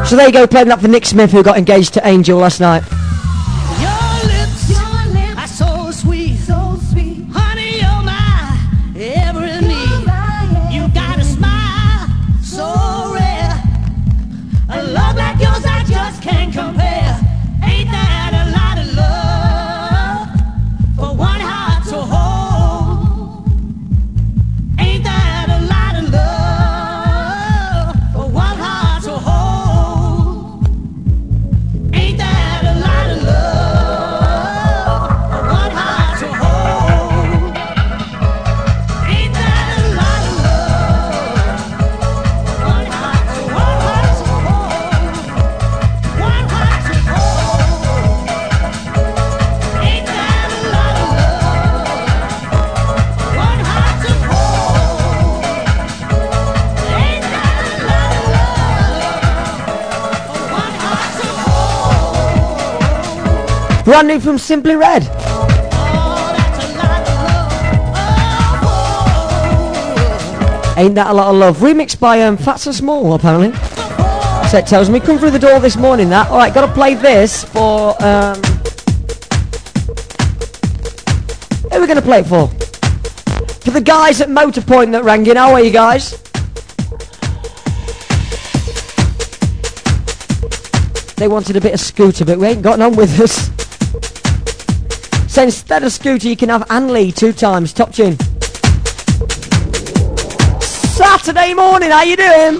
So there you go, playing that for Nick Smith, who got engaged to Angel last night. Your lips are so sweet, honey, you're my every need. You got a smile so rare, a love like yours I just can't compare. Ain't that a lot of love for one heart to hold? Ain't that a lot of love for one heart to hold? Ain't that a lot of love for one heart to hold? Ain't that a lot of love for one heart to hold? One heart to hold. Ain't that a lot of love for one heart to hold? Ain't that a lot of love for one heart to hold? Brand new from Simply Red. Ain't That a Lot of Love? Remixed by Fats and Small, apparently. So it tells me. Come through the door this morning, that. Alright, gotta play this for... who are we gonna play it for? For the guys at Motorpoint that rang in. How are you guys? They wanted a bit of Scooter, but we ain't got none with us. So instead of Scooter, you can have Ann Lee 2 times. Top tune. Saturday morning, how you doing?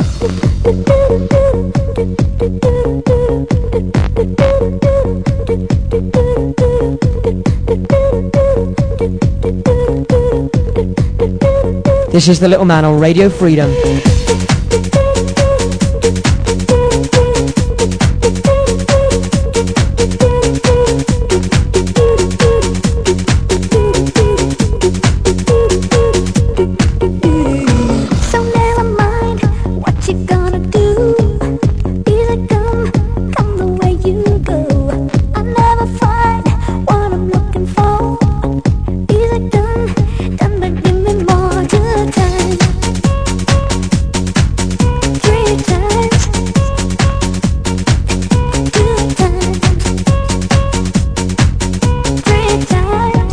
This is The Little Man on Radio Freedom. So never mind what you gonna do. Easy come the way you go. I never find what I'm looking for. Easy done, but give me more 2 times. 3 times. 2 times. 3 times.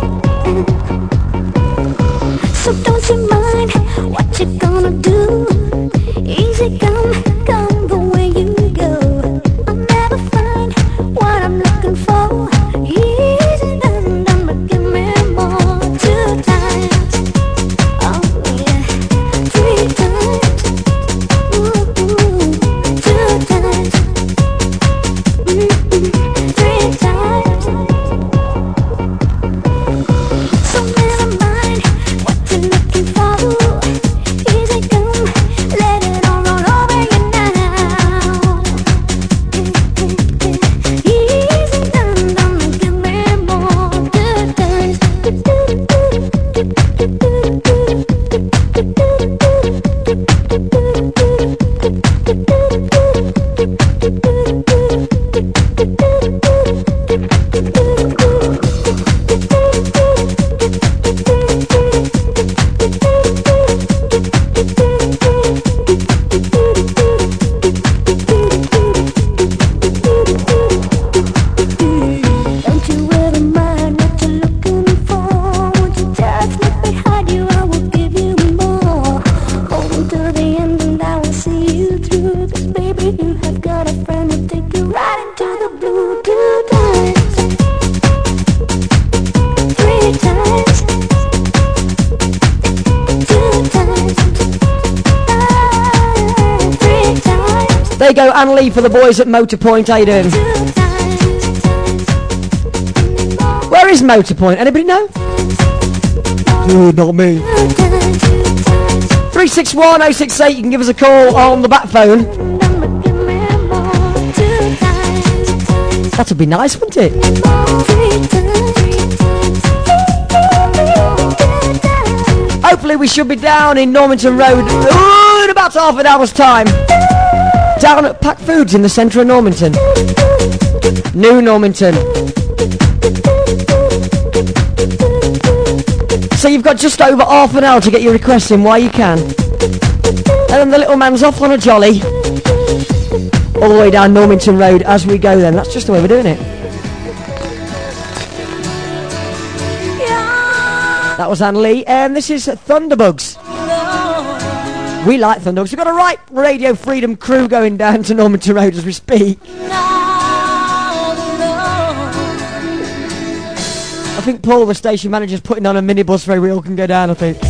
So don't you mind what you gonna do? Easy come the way you go. I'll never find what I'm looking for. Easy done, but give me more 2 times. Oh yeah, 3 times. Ooh, 2 times. 3 times. So never mind what you're looking for. Easy come, let it all roll over you now. Easy done, give me more 2 times. Don't you ever mind what you're looking for. Won't you just let me hide you? I will give you more. Hold me to the end and I will see you through. 'Cause baby, you have got a friend who'll take you right into the blue. 2 times. 3 times. 2 times. 3 times. There you go, Ann Lee for the boys at Motorpoint. How you doing? Where is Motorpoint? Anybody know? Not me. 361-068. You can give us a call on the back phone. That would be nice, wouldn't it? Hopefully we should be down in Normanton Road in about half an hour's time. Down at Pack Foods in the centre of Normanton. New Normanton. So you've got just over half an hour to get your requests in while you can. And then the little man's off on a jolly. all the way down Normington Road as we go then. That's just the way we're doing it. That was Anne Lee, and this is Thunderbugs. We like Thunderbugs. We've got a right Radio Freedom crew going down to Normington Road as we speak. I think Paul, the station manager, is putting on a minibus where we all can go down, I think.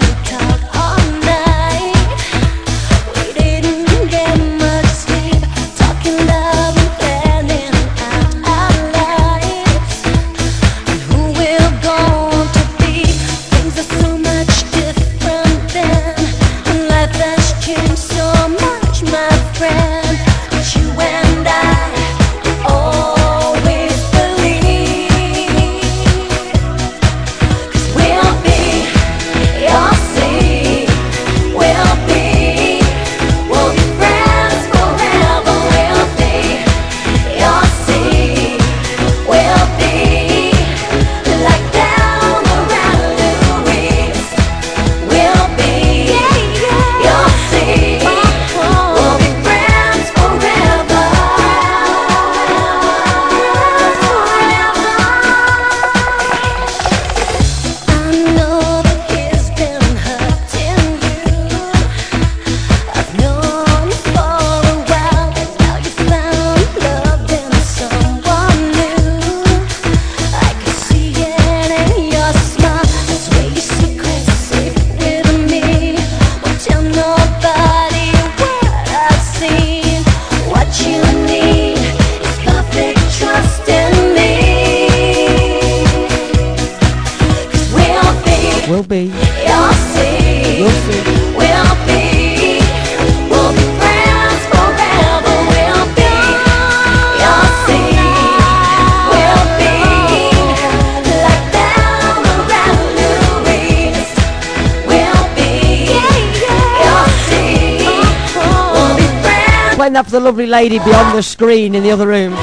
That for the lovely lady beyond the screen in the other room.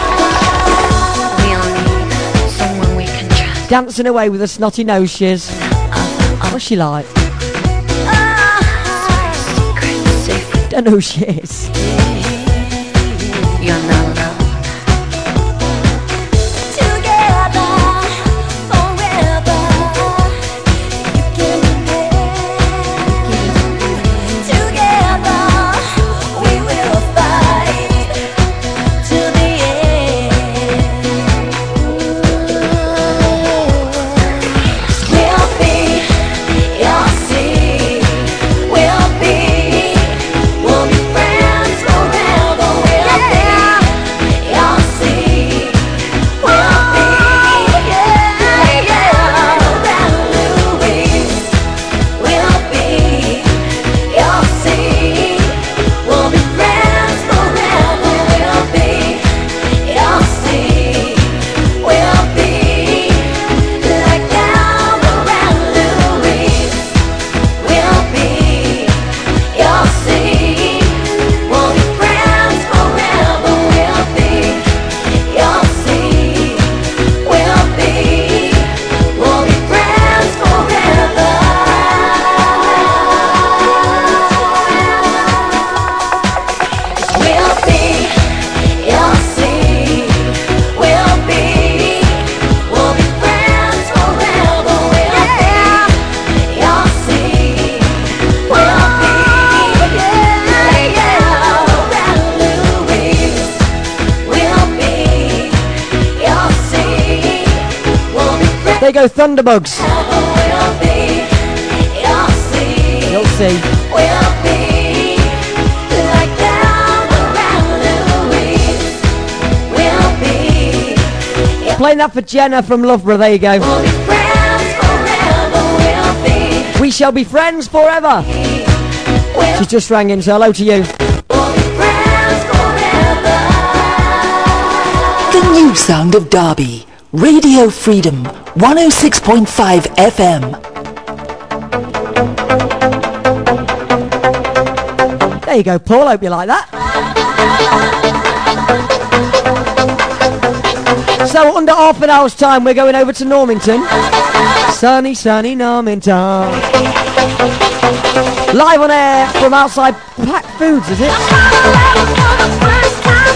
Dancing away with a snotty nose, shiz. What's she like? Don't know who she is. You're not alone. There you go, Thunderbugs. You'll see. Playing that for Jenna from Loughborough, there you go. We shall be friends forever. She's just rang in, so hello to you. The new sound of Derby. Radio Freedom, 106.5 FM. There you go, Paul. Hope you like that. So, under half an hour's time, we're going over to Normington. Sunny, sunny Normington. Live on air from outside Packed Foods, is it?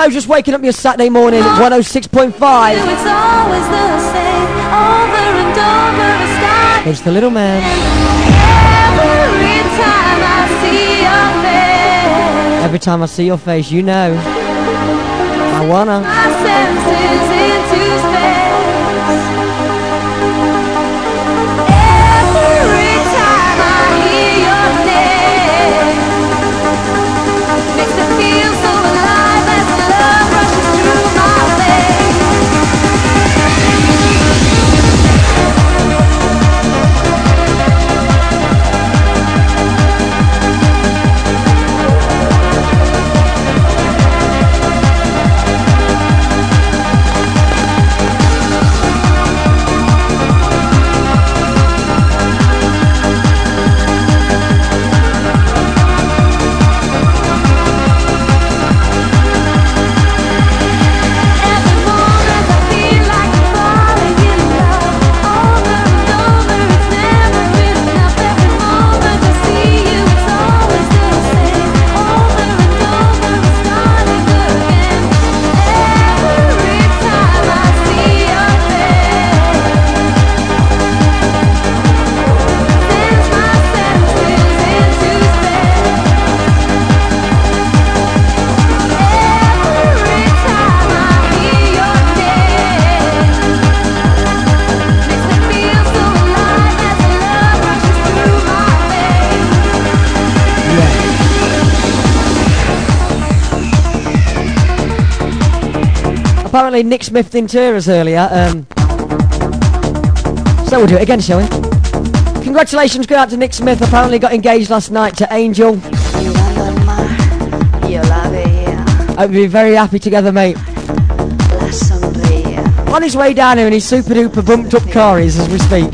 show, just waking up your Saturday morning at 106.5. It's always the same, over and over it's It's the little man. every time I see your face. Every time I see your face, you know. I wanna. My senses into space. Every time I hear your name, makes me feel so alive as love rushes through my veins. Apparently Nick Smith didn't hear us earlier, so we'll do it again, shall we? Congratulations go out to Nick Smith, apparently got engaged last night to Angel. I'd be very happy together, mate. On his way down here in his super duper bumped up car is as we speak.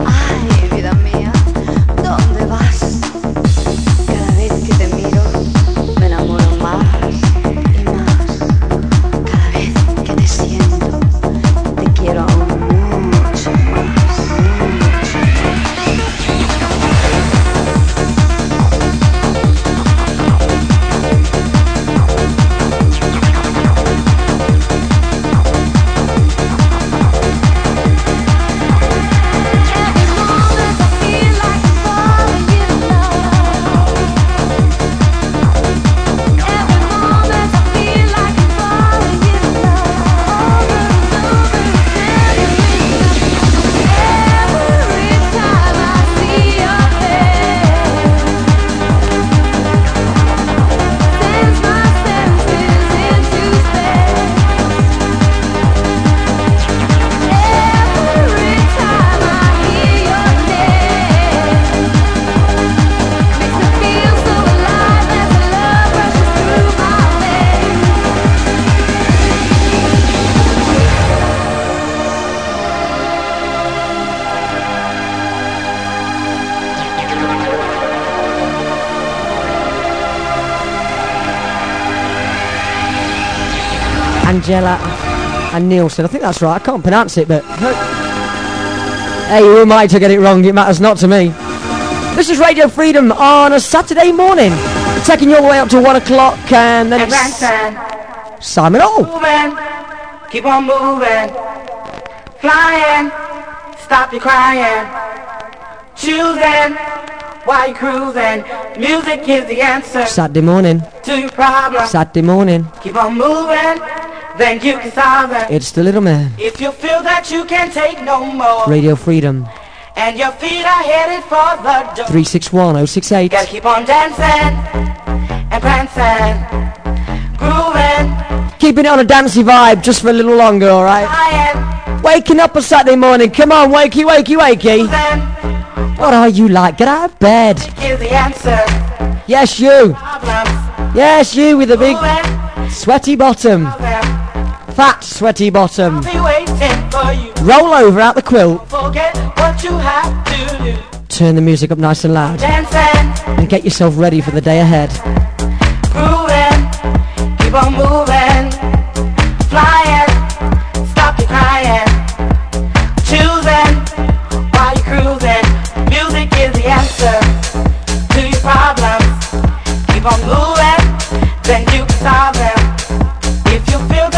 Angela and Nielsen. I think that's right. I can't pronounce it, but hey, who am I to get it wrong? It matters not to me. This is Radio Freedom on a Saturday morning, taking you all the way up to 1 o'clock, and then it's Simon O. Moving, keep on moving, flying, stop your crying, choosing while you're cruising. Music is the answer. Saturday morning. To your problem. Saturday morning. Keep on moving, then you can solve it. It's the little man. If you feel that you can't take no more, Radio Freedom. And your feet are headed for the door. 361-068. Gotta keep on dancing and prancing, grooving. Keeping it on a dancey vibe just for a little longer, alright? Waking up on Saturday morning. Come on, wakey, wakey, wakey. What are you like? Get out of bed. Here's the answer. Yes, you. Problems. Yes, you with a big sweaty bottom. Fat sweaty bottom. I'll be waiting for you. Roll over out the quilt. Forget what you have to do. Turn the music up nice and loud. Dancing and get yourself ready for the day ahead. Grooving, keep on moving, flying, stop your crying, choosing while you're cruising. Music is the answer to your problems. Keep on moving, then you can solve them. If you feel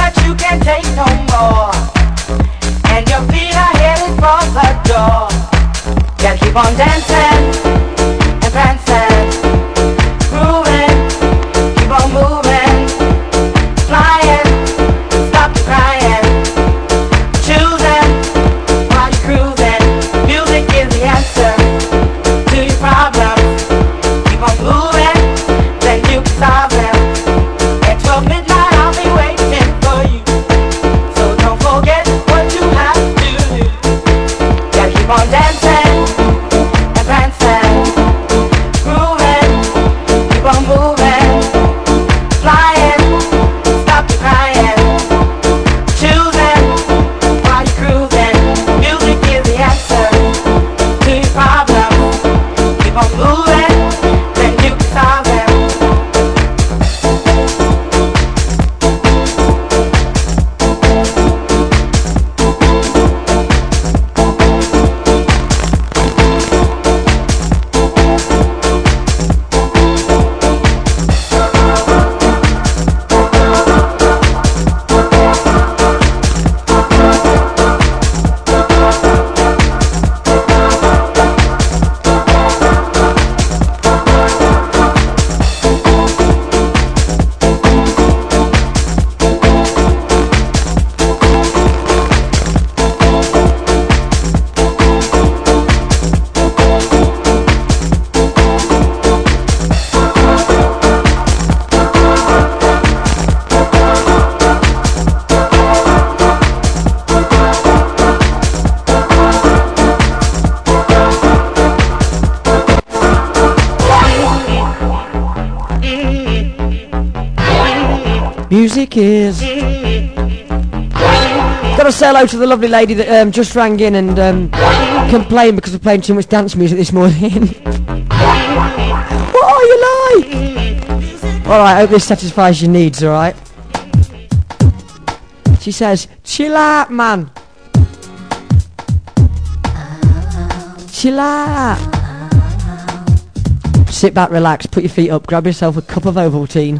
Yeah, keep on dancing and prancing, grooving, keep on moving, flying, stop your crying, choosing while you're cruising. Music is the answer to your problems. Keep on moving, then you can solve them. At 12 midnight I'll be waiting for you, so don't forget what you have to do. Gotta keep on dancing and prancing, grooving, keep on moving, flying, stop your crying, choosing while you're cruising. Music is the answer to your problems. Keep on moving, then you can solve them. Music is. Got to say hello to the lovely lady that just rang in and complained because we're playing too much dance music this morning. What are you like? Alright, I hope this satisfies your needs, alright? She says, chill out, man. Chill out. Sit back, relax, put your feet up, grab yourself a cup of Ovaltine.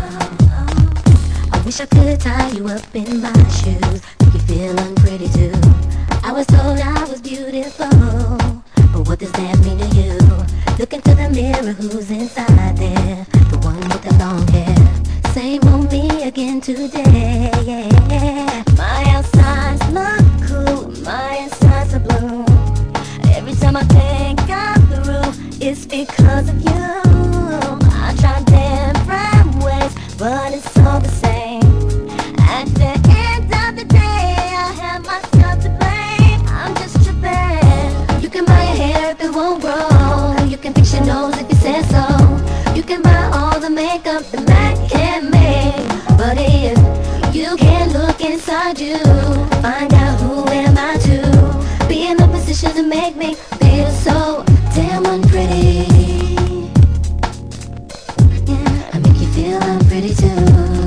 I wish I could tie you up in my shoes, make you feel unpretty too. I was told I was beautiful, but what does that mean to you? Look into the mirror, who's inside there? The one with the long hair. Same old me again today. My outside's look cool, my inside's a bloom. Every time I think I'm through, it's because of you. I tried different ways, but it's all the same. At the end of the day, I have myself to blame. I'm just tripping. You can buy your hair if it won't grow. You can fix your nose if you say so. You can buy all the makeup the man can make. But if you can't look inside you, find out who am I to be in the position to make me feel so damn unpretty. Yeah, I make you feel unpretty too.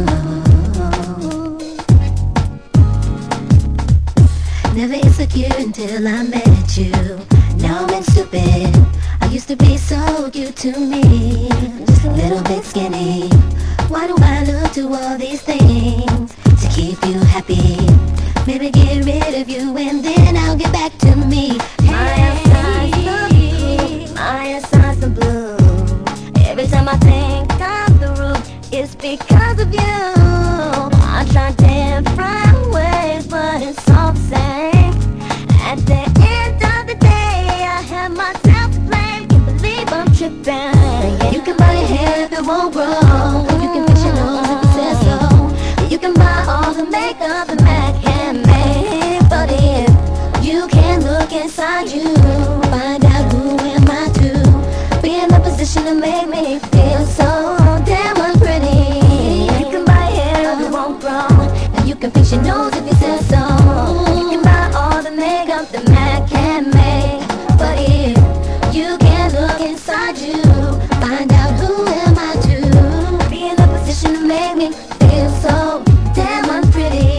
Never insecure until I met you. Now I'm stupid. I used to be so cute to me, just a little bit skinny. Why do I look to all these things to keep you happy? Maybe get rid of you and then I'll get back to me. My outside's the blue, my outside's the blue. Every time I think I'm through, it's because of you. I tried different ways, but it's all the same. At the end of the day, I have myself to blame. Can't believe I'm tripping. You can buy your hair if it won't grow. You can fix your nose if it says so. You can buy all the makeup the man can make. But if you can't look inside you, find out who am I to be in the position to make me feel so damn unpretty. You can buy hair if it won't grow. And you can fix your nose if you say so. You can buy all the makeup the man can make. But if you can't look inside you, find out who am I to be in the position to make me feel so damn unpretty.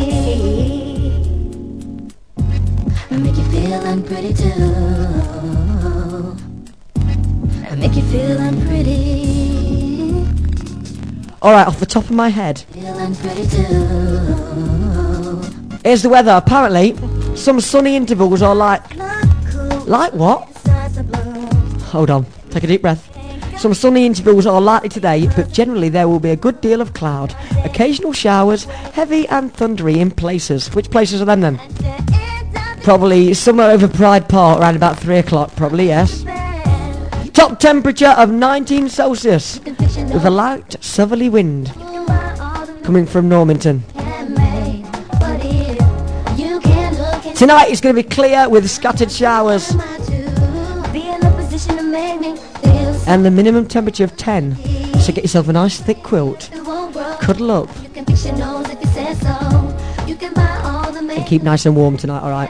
I make you feel unpretty too. I make you feel unpretty. Alright, off the top of my head, Feel unpretty too. here's the weather. Apparently, some sunny intervals are like what? Hold on, take a deep breath. Some sunny intervals are likely today, but generally there will be a good deal of cloud. Occasional showers, heavy and thundery in places. Which places are them then? Probably somewhere over Pride Park, around about 3 o'clock, probably, yes. Top temperature of 19 Celsius, with a light southerly wind coming from Normanton. Tonight it's going to be clear with scattered showers. And the minimum temperature of 10. So get yourself a nice thick quilt, cuddle up, and keep nice and warm tonight, alright?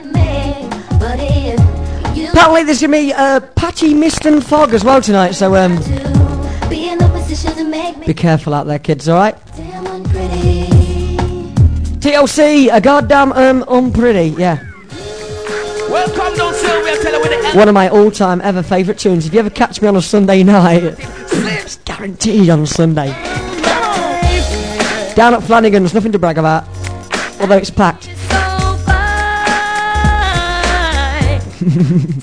Apparently there's going to be patchy mist and fog as well tonight, so be careful out there, kids, alright? TLC, a goddamn unpretty, yeah. Welcome down, Sylvia, tell her with the One of my all-time ever favourite tunes. If you ever catch me on a Sunday night, it's guaranteed on Sunday. Down at Flanagan's, nothing to brag about, although it's packed.